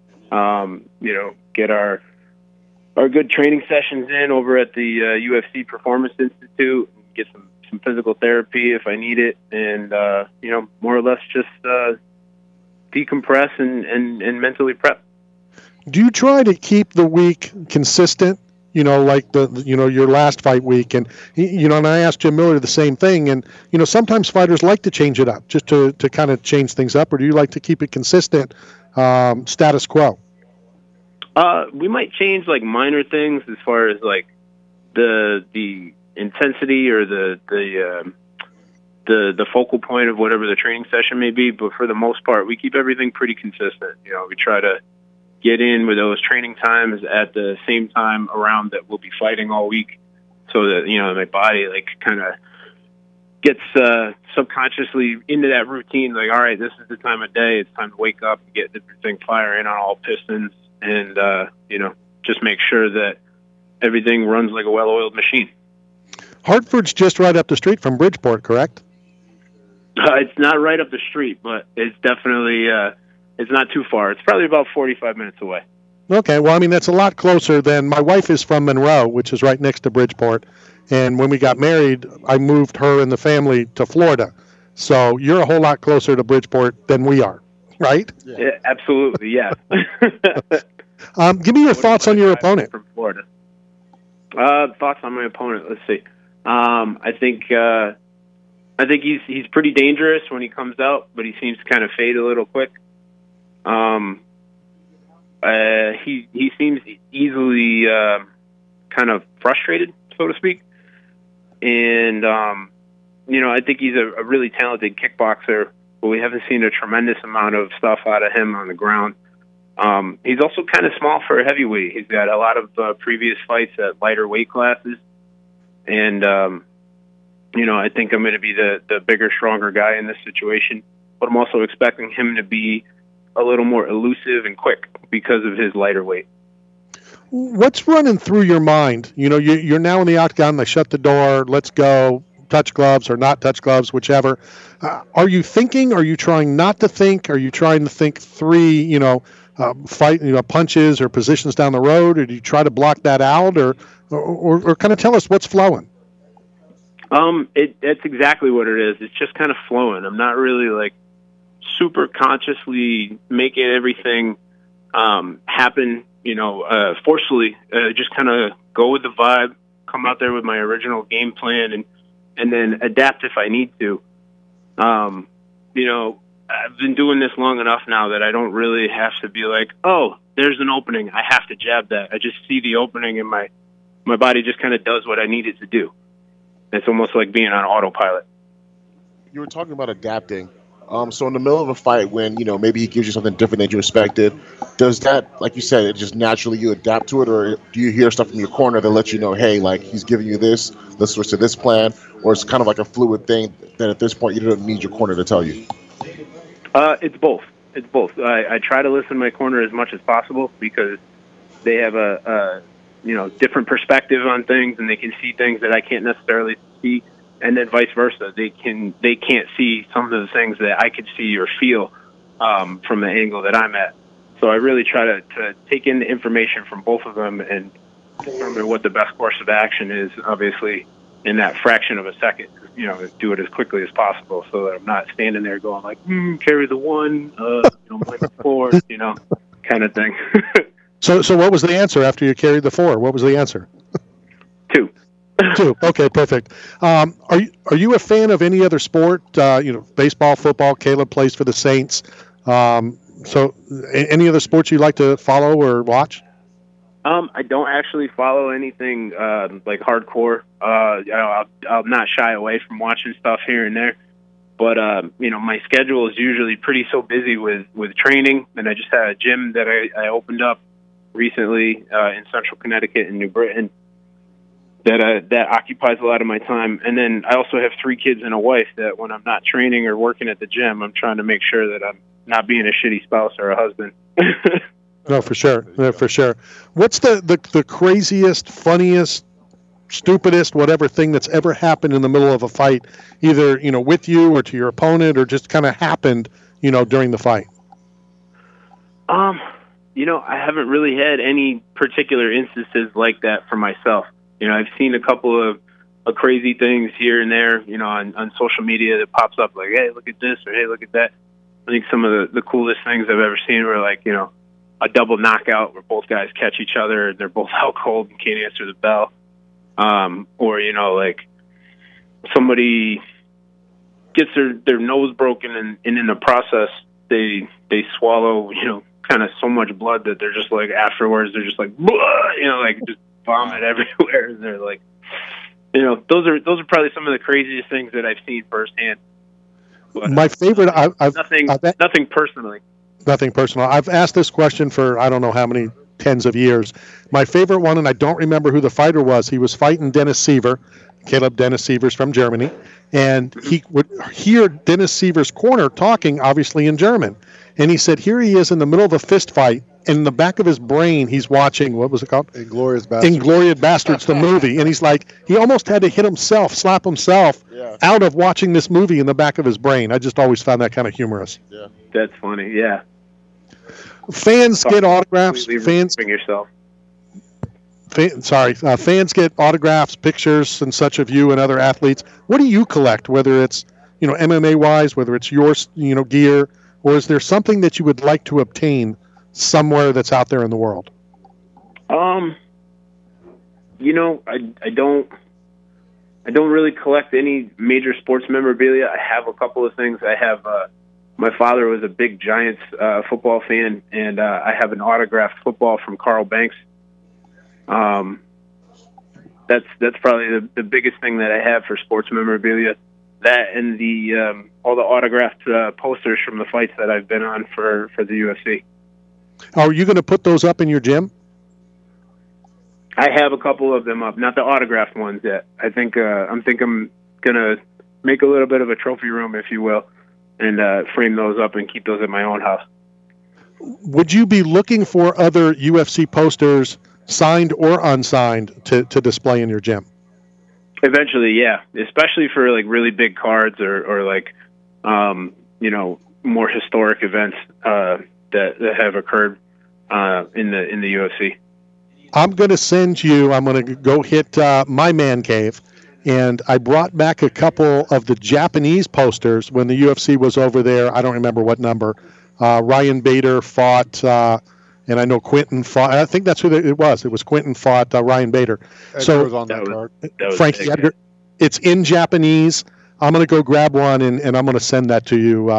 Um, you know, get our our good training sessions in over at the uh, U F C Performance Institute, get some, some physical therapy if I need it, and, uh, you know, more or less just uh, decompress and, and, and mentally prep. Do you try to keep the week consistent, you know, like the, you know, your last fight week? And, you know, and I asked Jim Miller the same thing. And, you know, sometimes fighters like to change it up just to, to kind of change things up. Or do you like to keep it consistent, um, status quo? Uh, we might change like minor things as far as like the the intensity or the the um, the the focal point of whatever the training session may be. But for the most part, we keep everything pretty consistent. You know, we try to get in with those training times at the same time around that we'll be fighting all week, so that, you know, my body like kind of gets uh, subconsciously into that routine. Like, all right, this is the time of day. It's time to wake up and get everything firing on all pistons. And, uh, you know, just make sure that everything runs like a well-oiled machine. Hartford's just right up the street from Bridgeport, correct? Uh, it's not right up the street, but it's definitely, uh, it's not too far. It's probably about forty-five minutes away. Okay, well, I mean, that's a lot closer than, my wife is from Monroe, which is right next to Bridgeport. And when we got married, I moved her and the family to Florida. So you're a whole lot closer to Bridgeport than we are, right? Yeah, yeah, absolutely, yeah. um, give me your thoughts on your opponent. From Florida. Uh, thoughts on my opponent. Let's see. Um, I think uh, I think he's he's pretty dangerous when he comes out, but he seems to kind of fade a little quick. Um, uh, he he seems easily uh, kind of frustrated, so to speak, and um, you know, I think he's a, a really talented kickboxer, but we haven't seen a tremendous amount of stuff out of him on the ground. Um, he's also kind of small for a heavyweight. He's got a lot of uh, previous fights at lighter weight classes. And, um, you know, I think I'm going to be the, the bigger, stronger guy in this situation. But I'm also expecting him to be a little more elusive and quick because of his lighter weight. What's running through your mind? You know, you, you're now in the octagon. They shut the door. Let's go. Touch gloves or not touch gloves, whichever. Uh, are you thinking? Are you trying not to think? Are you trying to think three, you know, uh, fight, you know, punches or positions down the road? Or do you try to block that out, or or, or, or kind of tell us what's flowing? Um, it, it's exactly what it is. It's just kind of flowing. I'm not really like super consciously making everything um, happen, you know, uh, forcefully. Uh, just kind of go with the vibe, come out there with my original game plan, and and then adapt if I need to. Um, you know, I've been doing this long enough now that I don't really have to be like, oh, there's an opening, I have to jab that. I just see the opening and my, my body just kind of does what I need it to do. It's almost like being on autopilot. You were talking about adapting. Um, so in the middle of a fight, when you know maybe he gives you something different than you expected, does that, like you said, it just naturally you adapt to it, or do you hear stuff from your corner that lets you know, hey, like he's giving you this, let's switch to this plan, or it's kind of like a fluid thing that at this point you don't need your corner to tell you? Uh, it's both. It's both. I, I try to listen to my corner as much as possible because they have a, a you know different perspective on things, and they can see things that I can't necessarily see. And then vice versa, they can they can't see some of the things that I could see or feel um, from the angle that I'm at. So I really try to, to take in the information from both of them and determine what the best course of action is. Obviously, in that fraction of a second, you know, do it as quickly as possible, so that I'm not standing there going like, hmm, carry the one, uh, you know, minus four, you know, kind of thing. So, so what was the answer after you carried the four? What was the answer? Two. Two. Okay, perfect. Um, are you are you a fan of any other sport? Uh, you know, baseball, football. Caleb plays for the Saints. Um, so, a- any other sports you like to follow or watch? Um, I don't actually follow anything uh, like hardcore. Uh, you know, I'll, I'll not shy away from watching stuff here and there, but um, you know, my schedule is usually pretty so busy with, with training, and I just had a gym that I, I opened up recently uh, in Central Connecticut in New Britain. That uh, that occupies a lot of my time, and then I also have three kids and a wife. That when I'm not training or working at the gym, I'm trying to make sure that I'm not being a shitty spouse or a husband. No, for sure, no, for sure. What's the, the the craziest, funniest, stupidest, whatever thing that's ever happened in the middle of a fight, either you know with you or to your opponent, or just kind of happened, you know, during the fight? Um, you know, I haven't really had any particular instances like that for myself. You know, I've seen a couple of, of crazy things here and there, you know, on, on social media that pops up like, hey, look at this, or hey, look at that. I think some of the, the coolest things I've ever seen were like, you know, a double knockout where both guys catch each other and they're both out cold and can't answer the bell. Um, or, you know, like somebody gets their, their nose broken and, and in the process they they swallow, you know, kind of so much blood that they're just like afterwards they're just like, you know, like just vomit everywhere. And they're like, you know, those are those are probably some of the craziest things that I've seen firsthand. But, My favorite, I, I've nothing, I've, nothing personally. Nothing personal. I've asked this question for I don't know how many tens of years. My favorite one, and I don't remember who the fighter was. He was fighting Dennis Seaver, Caleb Dennis Seavers from Germany, and he would hear Dennis Seaver's corner talking, obviously in German. And he said, here he is in the middle of a fist fight, and in the back of his brain, he's watching, what was it called? Inglourious Bastards. Inglourious Bastards, the movie. And he's like, he almost had to hit himself, slap himself Yeah. out of watching this movie in the back of his brain. I just always found that kind of humorous. Yeah. That's funny, yeah. Fans get autographs. Fans, yourself. fan, sorry, uh, fans get autographs, pictures, and such of you and other athletes. What do you collect? Whether it's you know M M A wise, whether it's your you know gear, or is there something that you would like to obtain somewhere that's out there in the world? Um, you know, I I don't I don't really collect any major sports memorabilia. I have a couple of things. I have. Uh, My father was a big Giants uh, football fan, and uh, I have an autographed football from Carl Banks. Um, that's that's probably the, the biggest thing that I have for sports memorabilia. That and the um, all the autographed uh, posters from the fights that I've been on for, for the U F C. Are you going to put those up in your gym? I have a couple of them up, not the autographed ones yet. I think uh, I'm think I'm gonna make a little bit of a trophy room, if you will, and uh, frame those up and keep those at my own house. Would you be looking for other U F C posters, signed or unsigned, to, to display in your gym? Eventually, yeah. Especially for like really big cards or, or like, um, you know, more historic events uh, that, that have occurred uh, in the in the U F C. I'm going to send you, I'm going to go hit uh, my man cave, and I brought back a couple of the Japanese posters when the U F C was over there. I don't remember what number. Uh, Ryan Bader fought, uh, and I know Quentin fought. I think that's who it was. It was Quentin fought uh, Ryan Bader. Edgar so was on that, that card. Was, Frankie that Edgar. It's in Japanese. I'm going to go grab one, and, and I'm going to send that to you. Uh,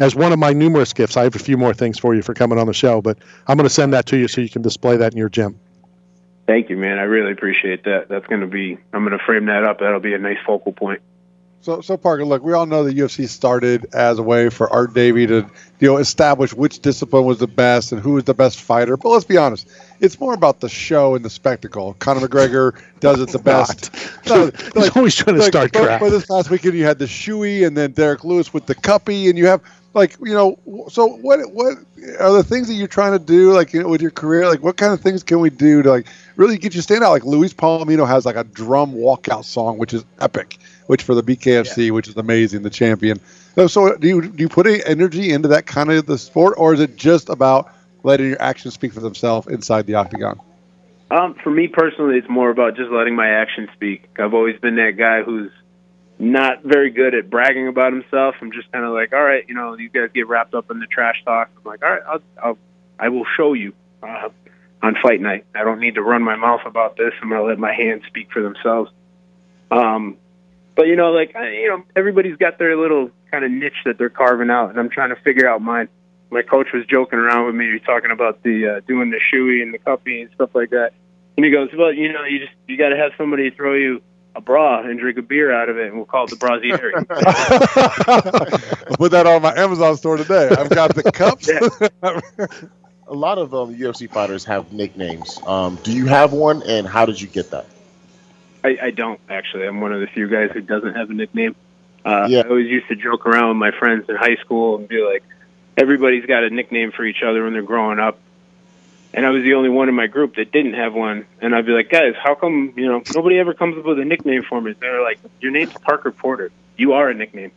as one of my numerous gifts. I have a few more things for you for coming on the show, but I'm going to send that to you so you can display that in your gym. Thank you, man. I really appreciate that. That's going to be, I'm going to frame that up. That'll be a nice focal point. So, so Parker, look, we all know the U F C started as a way for Art Davie to, you know, establish which discipline was the best and who was the best fighter. But let's be honest, it's more about the show and the spectacle. Conor McGregor does it the best. No, He's like, always trying to like, start but, crap. but this past weekend, you had the Shoey and then Derek Lewis with the Cuppy, and you have like, you know, so what? What are the things that you're trying to do, like, you know, with your career? Like, what kind of things can we do to like really get you stand out? Like Luis Palomino has like a drum walkout song, which is epic. Which for the B K F C, yeah. which is amazing, the champion. So, so do you do you put any energy into that kind of the sport, or is it just about letting your actions speak for themselves inside the octagon? Um, for me personally, it's more about just letting my actions speak. I've always been that guy who's not very good at bragging about himself. I'm just kind of like, all right, you know, you guys get wrapped up in the trash talk. I'm like, all right, I'll, I'll I will show you uh, on fight night. I don't need to run my mouth about this. I'm going to let my hands speak for themselves. Um. But, you know, like, you know, everybody's got their little kind of niche that they're carving out, and I'm trying to figure out mine. My coach was joking around with me, talking about the uh, doing the shoey and the cuppy and stuff like that. And he goes, well, you know, you just you got to have somebody throw you a bra and drink a beer out of it, and we'll call it the Brazieri. I'll put that on my Amazon store today. I've got the cups. A lot of um, U F C fighters have nicknames. Um, do you have one, and how did you get that? I, I don't, actually. I'm one of the few guys who doesn't have a nickname. Uh, Yeah. I always used to joke around with my friends in high school and be like, everybody's got a nickname for each other when they're growing up. And I was the only one in my group that didn't have one. And I'd be like, guys, how come, you know, nobody ever comes up with a nickname for me? They're like, your name's Parker Porter. You are a nickname.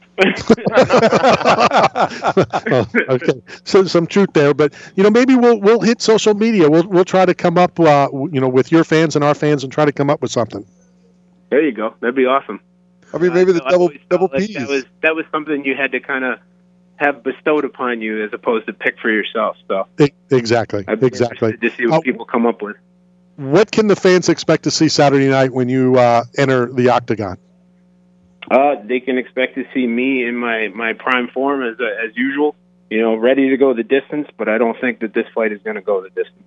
Oh, okay, so some truth there, but you know, maybe we'll we'll hit social media. We'll we'll try to come up, uh, you know, with your fans and our fans, and try to come up with something. There you go. That'd be awesome. I mean, maybe uh, the so double double like P's. that was that was something you had to kind of have bestowed upon you as opposed to pick for yourself. So E- exactly, I'd be exactly. interested to see what Uh, people come up with. What can the fans expect to see Saturday night when you uh, enter the octagon? Uh, they can expect to see me in my, my prime form as uh, as usual. You know, ready to go the distance, but I don't think that this fight is going to go the distance.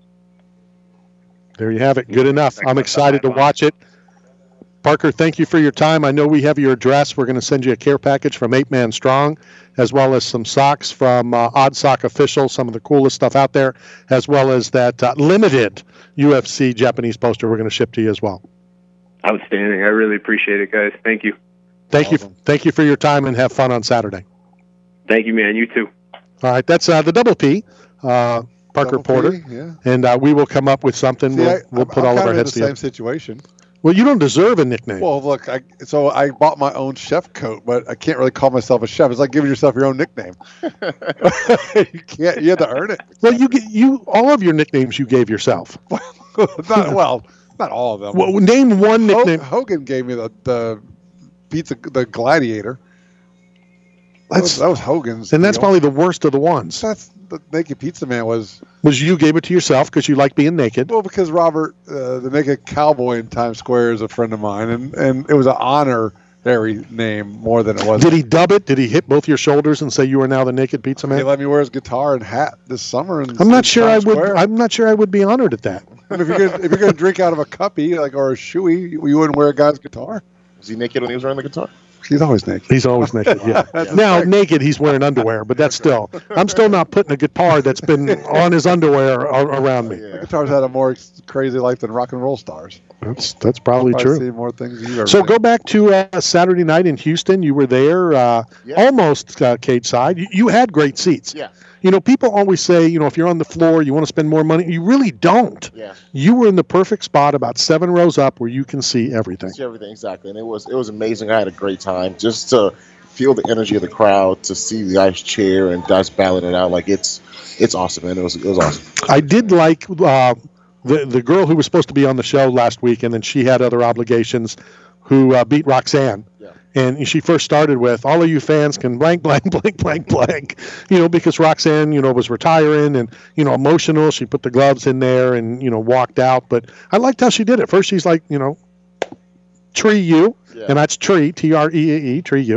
There you have it. Good enough. I'm excited to watch it. Parker, thank you for your time. I know we have your address. We're going to send you a care package from Eight Man Strong, as well as some socks from uh, Odd Sock Official, some of the coolest stuff out there, as well as that uh, limited U F C Japanese poster we're going to ship to you as well. Outstanding. I really appreciate it, guys. Thank you. Thank you. Thank you for your time, and have fun on Saturday. Thank you, man. You too. All right. That's uh, the Double P, uh, Parker Double P, Porter. yeah. And uh, we will come up with something. See, we'll I, we'll I'm- put I'm all of kind our in heads the same together. situation. Well, you don't deserve a nickname. Well, look, I, so I bought my own chef coat, but I can't really call myself a chef. It's like giving yourself your own nickname. you can't. You have to earn it. Well, you get you all of your nicknames you gave yourself. not, well, not all of them. Well, name one Ho- nickname. Hogan gave me the, the pizza, the Gladiator. That was, that was Hogan's. And that's deal. probably the worst of the ones. That's the Naked Pizza Man was. Was you gave it to yourself because you like being naked? Well, because Robert, uh, the Naked Cowboy in Times Square, is a friend of mine, and, and it was an honorary name more than it was. Did he dub it? Did he hit both your shoulders and say you are now the Naked Pizza He Man? let me wear his guitar and hat this summer. In, I'm in not sure I Times would. Square. I'm not sure I would be honored at that. I mean, if you're gonna, if you're going to drink out of a cuppy like or a shoey, you wouldn't wear a guy's guitar. Was he naked when he was wearing the guitar? He's always naked. He's always naked. Yeah. That's Now his naked, he's wearing underwear, but that's still. I'm still not putting a guitar that's been on his underwear a- around me. The guitar's had a more ex- crazy life than rock and roll stars. That's that's probably I've true. seen more things than you've ever So seen. go back to uh, Saturday night in Houston. You were there, uh, almost uh, cage side. You, you had great seats. Yeah. You know, people always say, you know, if you're on the floor, you want to spend more money. You really don't. Yeah. You were in the perfect spot, about seven rows up, where you can see everything. See everything exactly, and it was it was amazing. I had a great time just to feel the energy of the crowd, to see the guys cheer and guys battling it out. Like it's it's awesome, man. It was it was awesome. I did like uh, the the girl who was supposed to be on the show last week, and then she had other obligations, who uh, beat Roxanne. Yeah. And she first started with, all of you fans can blank, blank, blank, blank, blank, you know, because Roxanne, you know, was retiring and, you know, emotional. She put the gloves in there and, you know, walked out. But I liked how she did it. First, she's like, you know, tree you, Yeah. and that's tree, T R E E E, tree you.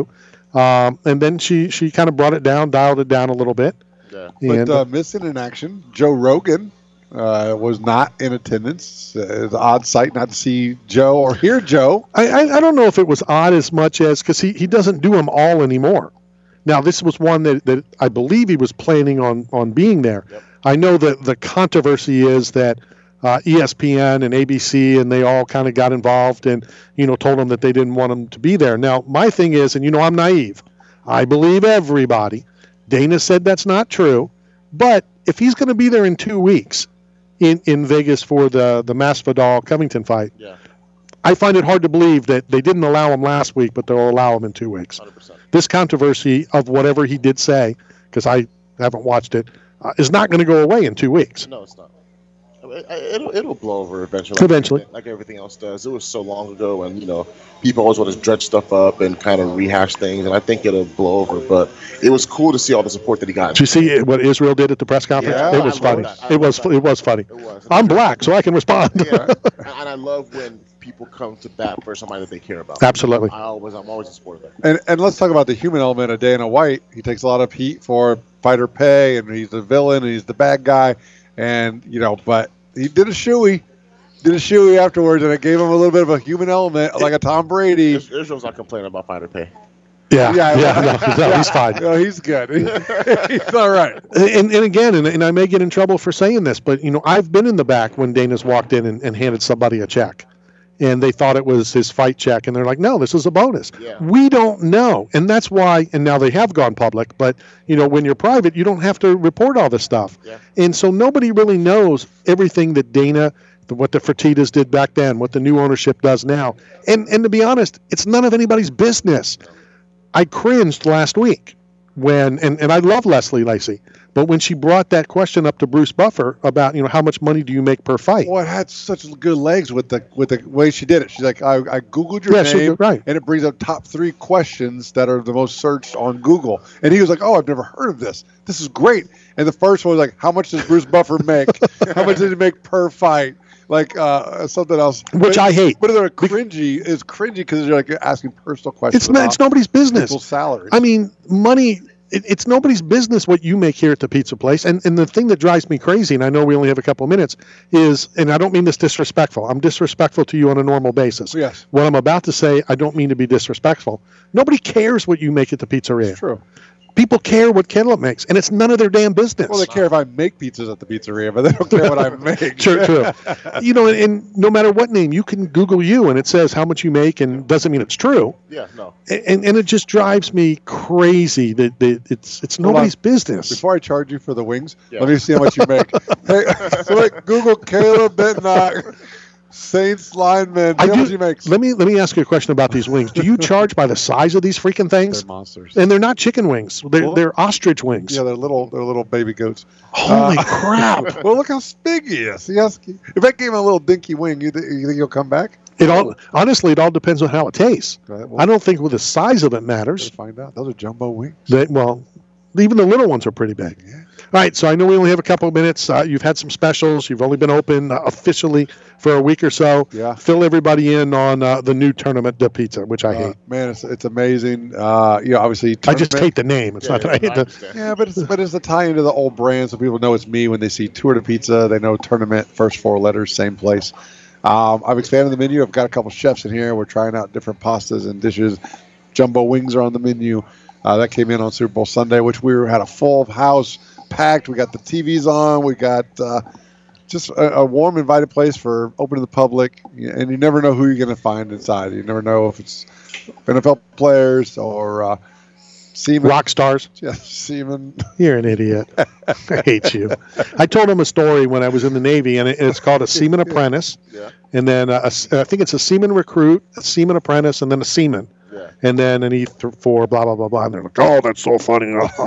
Um, and then she, she kind of brought it down, dialed it down a little bit. Yeah. And, But uh, missing in action, Joe Rogan uh, was not in attendance. Uh, it's an odd sight not to see Joe or hear Joe. I, I, I don't know if it was odd as much as because he, he doesn't do them all anymore. Now, this was one that, that I believe he was planning on, on being there. Yep. I know that the controversy is that uh, E S P N and A B C and they all kind of got involved and, you know, told him that they didn't want him to be there. Now, my thing is, and you know I'm naive, I believe everybody. Dana said that's not true. But if he's going to be there in two weeks in, in Vegas for the, the Masvidal-Covington fight, Yeah. I find it hard to believe that they didn't allow him last week, but they'll allow him in two weeks. one hundred percent. This controversy of whatever he did say, because I haven't watched it, uh, is not going to go away in two weeks. No, it's not. I mean, I- It'll it'll blow over eventually. Like Eventually. everything- like everything else does. It was so long ago, and you know, people always want to dredge stuff up and kind of rehash things, and I think it'll blow over. But it was cool to see all the support that he got. Did you see what Israel did at the press conference? Yeah, it was I love funny. that. I It was love it was funny. It was. I'm black, so I can respond. Yeah, and I love when people come to bat for somebody that they care about. Absolutely. I always, I'm always a supporter of that. And and let's talk about the human element of Dana White. He takes a lot of heat for fighter pay, and he's the villain, and he's the bad guy, and you know, but he did a shoey, did a shoey afterwards, and it gave him a little bit of a human element, like a Tom Brady. Is- Israel's not complaining about fighter pay. Yeah, Yeah, yeah, yeah. no, no, he's fine. No, he's good. He's all right. And, and again, and, and I may get in trouble for saying this, but you know, I've been in the back when Dana's walked in and, and handed somebody a check, and they thought it was his fight check, and they're like, "No, this is a bonus." Yeah. We don't know, and that's why. And now they have gone public, but you know, when you're private, you don't have to report all this stuff, Yeah. and so nobody really knows everything that Dana, the, what the Fertittas did back then, what the new ownership does now, and and to be honest, it's none of anybody's business. I cringed last week when, and, and I love Leslie Lacey, but when she brought that question up to Bruce Buffer about, you know, how much money do you make per fight? Well, it had such good legs with the with the way she did it. She's like, I, I googled your Yeah, she- name, right. and it brings up top three questions that are the most searched on Google. And he was like, "Oh, I've never heard of this. This is great." And the first one was like, "How much does Bruce Buffer make? How much does he make per fight?" Like uh, something else, Which but, I hate. But they're cringy. It's cringy because you're like asking personal questions. It's not, it's nobody's business. People's salaries. I mean, money, it, it's nobody's business what you make here at the pizza place. And, and the thing that drives me crazy, and I know we only have a couple of minutes, is, and I don't mean this disrespectful, I'm disrespectful to you on a normal basis. Yes. What I'm about to say, I don't mean to be disrespectful. Nobody cares what you make at the pizzeria. It's true. People care what Kendall makes, and it's none of their damn business. Well, they care if I make pizzas at the pizzeria, but they don't care what I make. True, true. You know, and, and no matter what name, you can Google you, and it says how much you make, and doesn't mean it's true. Yeah, no. And and it just drives me crazy that, that it's it's Hold nobody's on. business. Before I charge you for the wings, Yeah. let me see how much you make. Hey, so like Google Caleb Bentock, Saints lineman. I How do- much he makes? Let me let me ask you a question about these wings. Do you charge by the size of these freaking things? They're monsters. And they're not chicken wings. They're Well, they're ostrich wings. Yeah, they're little. They're little baby goats. Holy Uh, crap! Well, look how big he is. He has, if I gave him a little dinky wing, you, th- you think he'll come back? It all honestly, it all depends on how it tastes. Go ahead, well, I don't think with the size of it matters. Let's find out. Those are jumbo wings. They, well, even the little ones are pretty big. All right, so I know we only have a couple of minutes. Uh, you've had some specials. You've only been open uh, officially for a week or so. Yeah. Fill everybody in on uh, the new Tournament de Pizza, which I Uh, hate. man, it's it's amazing. Uh, you know, obviously, I just tournament- hate the name. It's Yeah, not that I yeah, hate I the. understand. Yeah, but it's but it's the tie into the old brand, so people know it's me when they see Tour de Pizza. They know tournament, first four letters, same place. Um, I've expanded the menu. I've got a couple chefs in here. We're trying out different pastas and dishes. Jumbo wings are on the menu. Uh, that came in on Super Bowl Sunday, which we were, had a full house, packed. We got the T Vs on. We got uh, just a, a warm, invited place for open to the public. And you never know who you're going to find inside. You never know if it's N F L players or uh, seamen. Rock stars. Yeah, seamen. You're an idiot. I hate you. I told him a story when I was in the Navy, and it, it's called a seaman apprentice. Yeah. And then a, a, I think it's a seaman recruit, a seaman apprentice, and then a seaman. Yeah. And then an E four, blah, blah, blah, blah. And they're like, oh, that's so funny.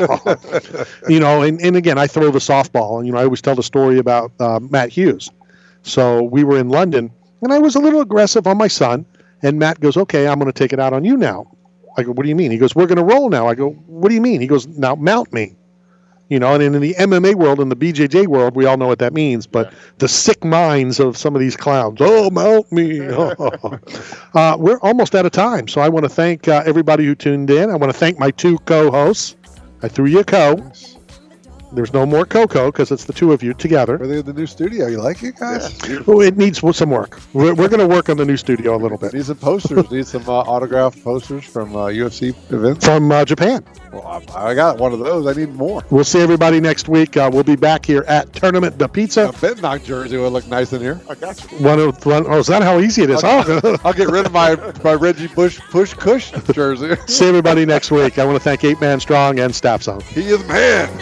You know, and, and again, I throw the softball. And, you know, I always tell the story about uh, Matt Hughes. So we were in London, and I was a little aggressive on my son. And Matt goes, okay, I'm going to take it out on you now. I go, what do you mean? He goes, we're going to roll now. I go, what do you mean? He goes, now mount me. You know, and in the M M A world, in the B J J world, we all know what that means. But yeah. the sick minds of some of these clowns, oh, mount me. uh, we're almost out of time. So I want to thank uh, everybody who tuned in. I want to thank my two co-hosts. I threw you a co. There's no more Coco because it's the two of you together. Are they in the new studio? You like it, guys? Yeah. Well, it needs some work. We're, we're going to work on the new studio a little bit. Need some posters. Need some uh, autographed posters from uh, U F C events. From uh, Japan. Well, I, I got one of those. I need more. We'll see everybody next week. Uh, we'll be back here at Tournament de Pizza. A Bednock jersey would look nice in here. I got you. One of, one, oh, is that how easy it is? I'll, oh. I'll get rid of my, my Reggie Bush Push Cush jersey. See everybody next week. I want to thank Eight Man Strong and Staff Zone. He is man.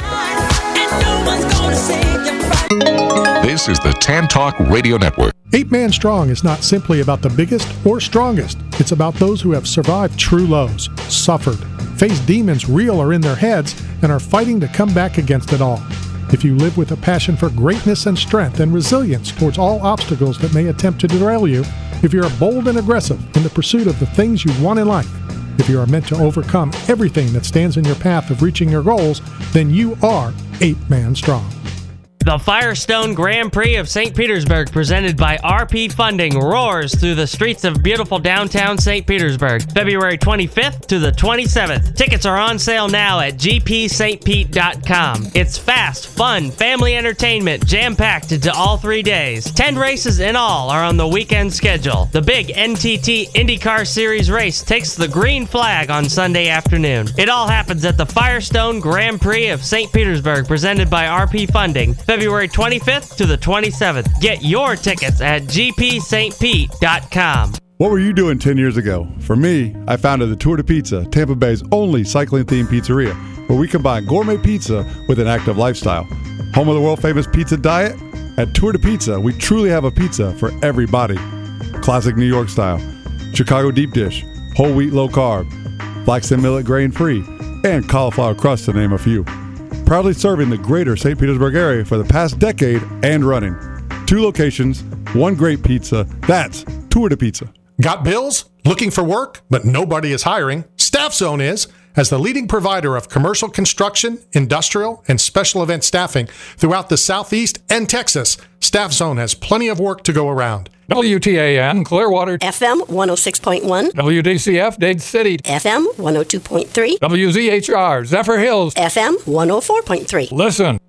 This is the Tan Talk Radio Network. Eight Man Strong is not simply about the biggest or strongest. It's about those who have survived true lows, suffered, faced demons real or in their heads, and are fighting to come back against it all. If you live with a passion for greatness and strength and resilience towards all obstacles that may attempt to derail you, if you are bold and aggressive in the pursuit of the things you want in life, if you are meant to overcome everything that stands in your path of reaching your goals, then you are Eight Man Strong. The Firestone Grand Prix of Saint Petersburg, presented by R P Funding, roars through the streets of beautiful downtown Saint Petersburg, February twenty-fifth to the twenty-seventh. Tickets are on sale now at g p st pete dot com. It's fast, fun, family entertainment, jam-packed into all three days. Ten races in all are on the weekend schedule. The big N T T IndyCar Series race takes the green flag on Sunday afternoon. It all happens at the Firestone Grand Prix of Saint Petersburg, presented by R P Funding, February twenty-fifth to the twenty-seventh. Get your tickets at g p st pete dot com. What were you doing ten years ago? For me, I founded the Tour de Pizza, Tampa Bay's only cycling-themed pizzeria, where we combine gourmet pizza with an active lifestyle. Home of the world-famous pizza diet? At Tour de Pizza, we truly have a pizza for every body. Classic New York style, Chicago deep dish, whole wheat low carb, flax and millet grain-free, and cauliflower crust, to name a few. Proudly serving the greater Saint Petersburg area for the past decade and running. Two locations, one great pizza. That's Tour de Pizza. Got bills? Looking for work, but nobody is hiring? Staff Zone is. As the leading provider of commercial construction, industrial, and special event staffing throughout the Southeast and Texas, Staff Zone has plenty of work to go around. W T A N, Clearwater. F M one oh six point one. W D C F, Dade City. F M one oh two point three. W Z H R, Zephyr Hills. F M one oh four point three. Listen,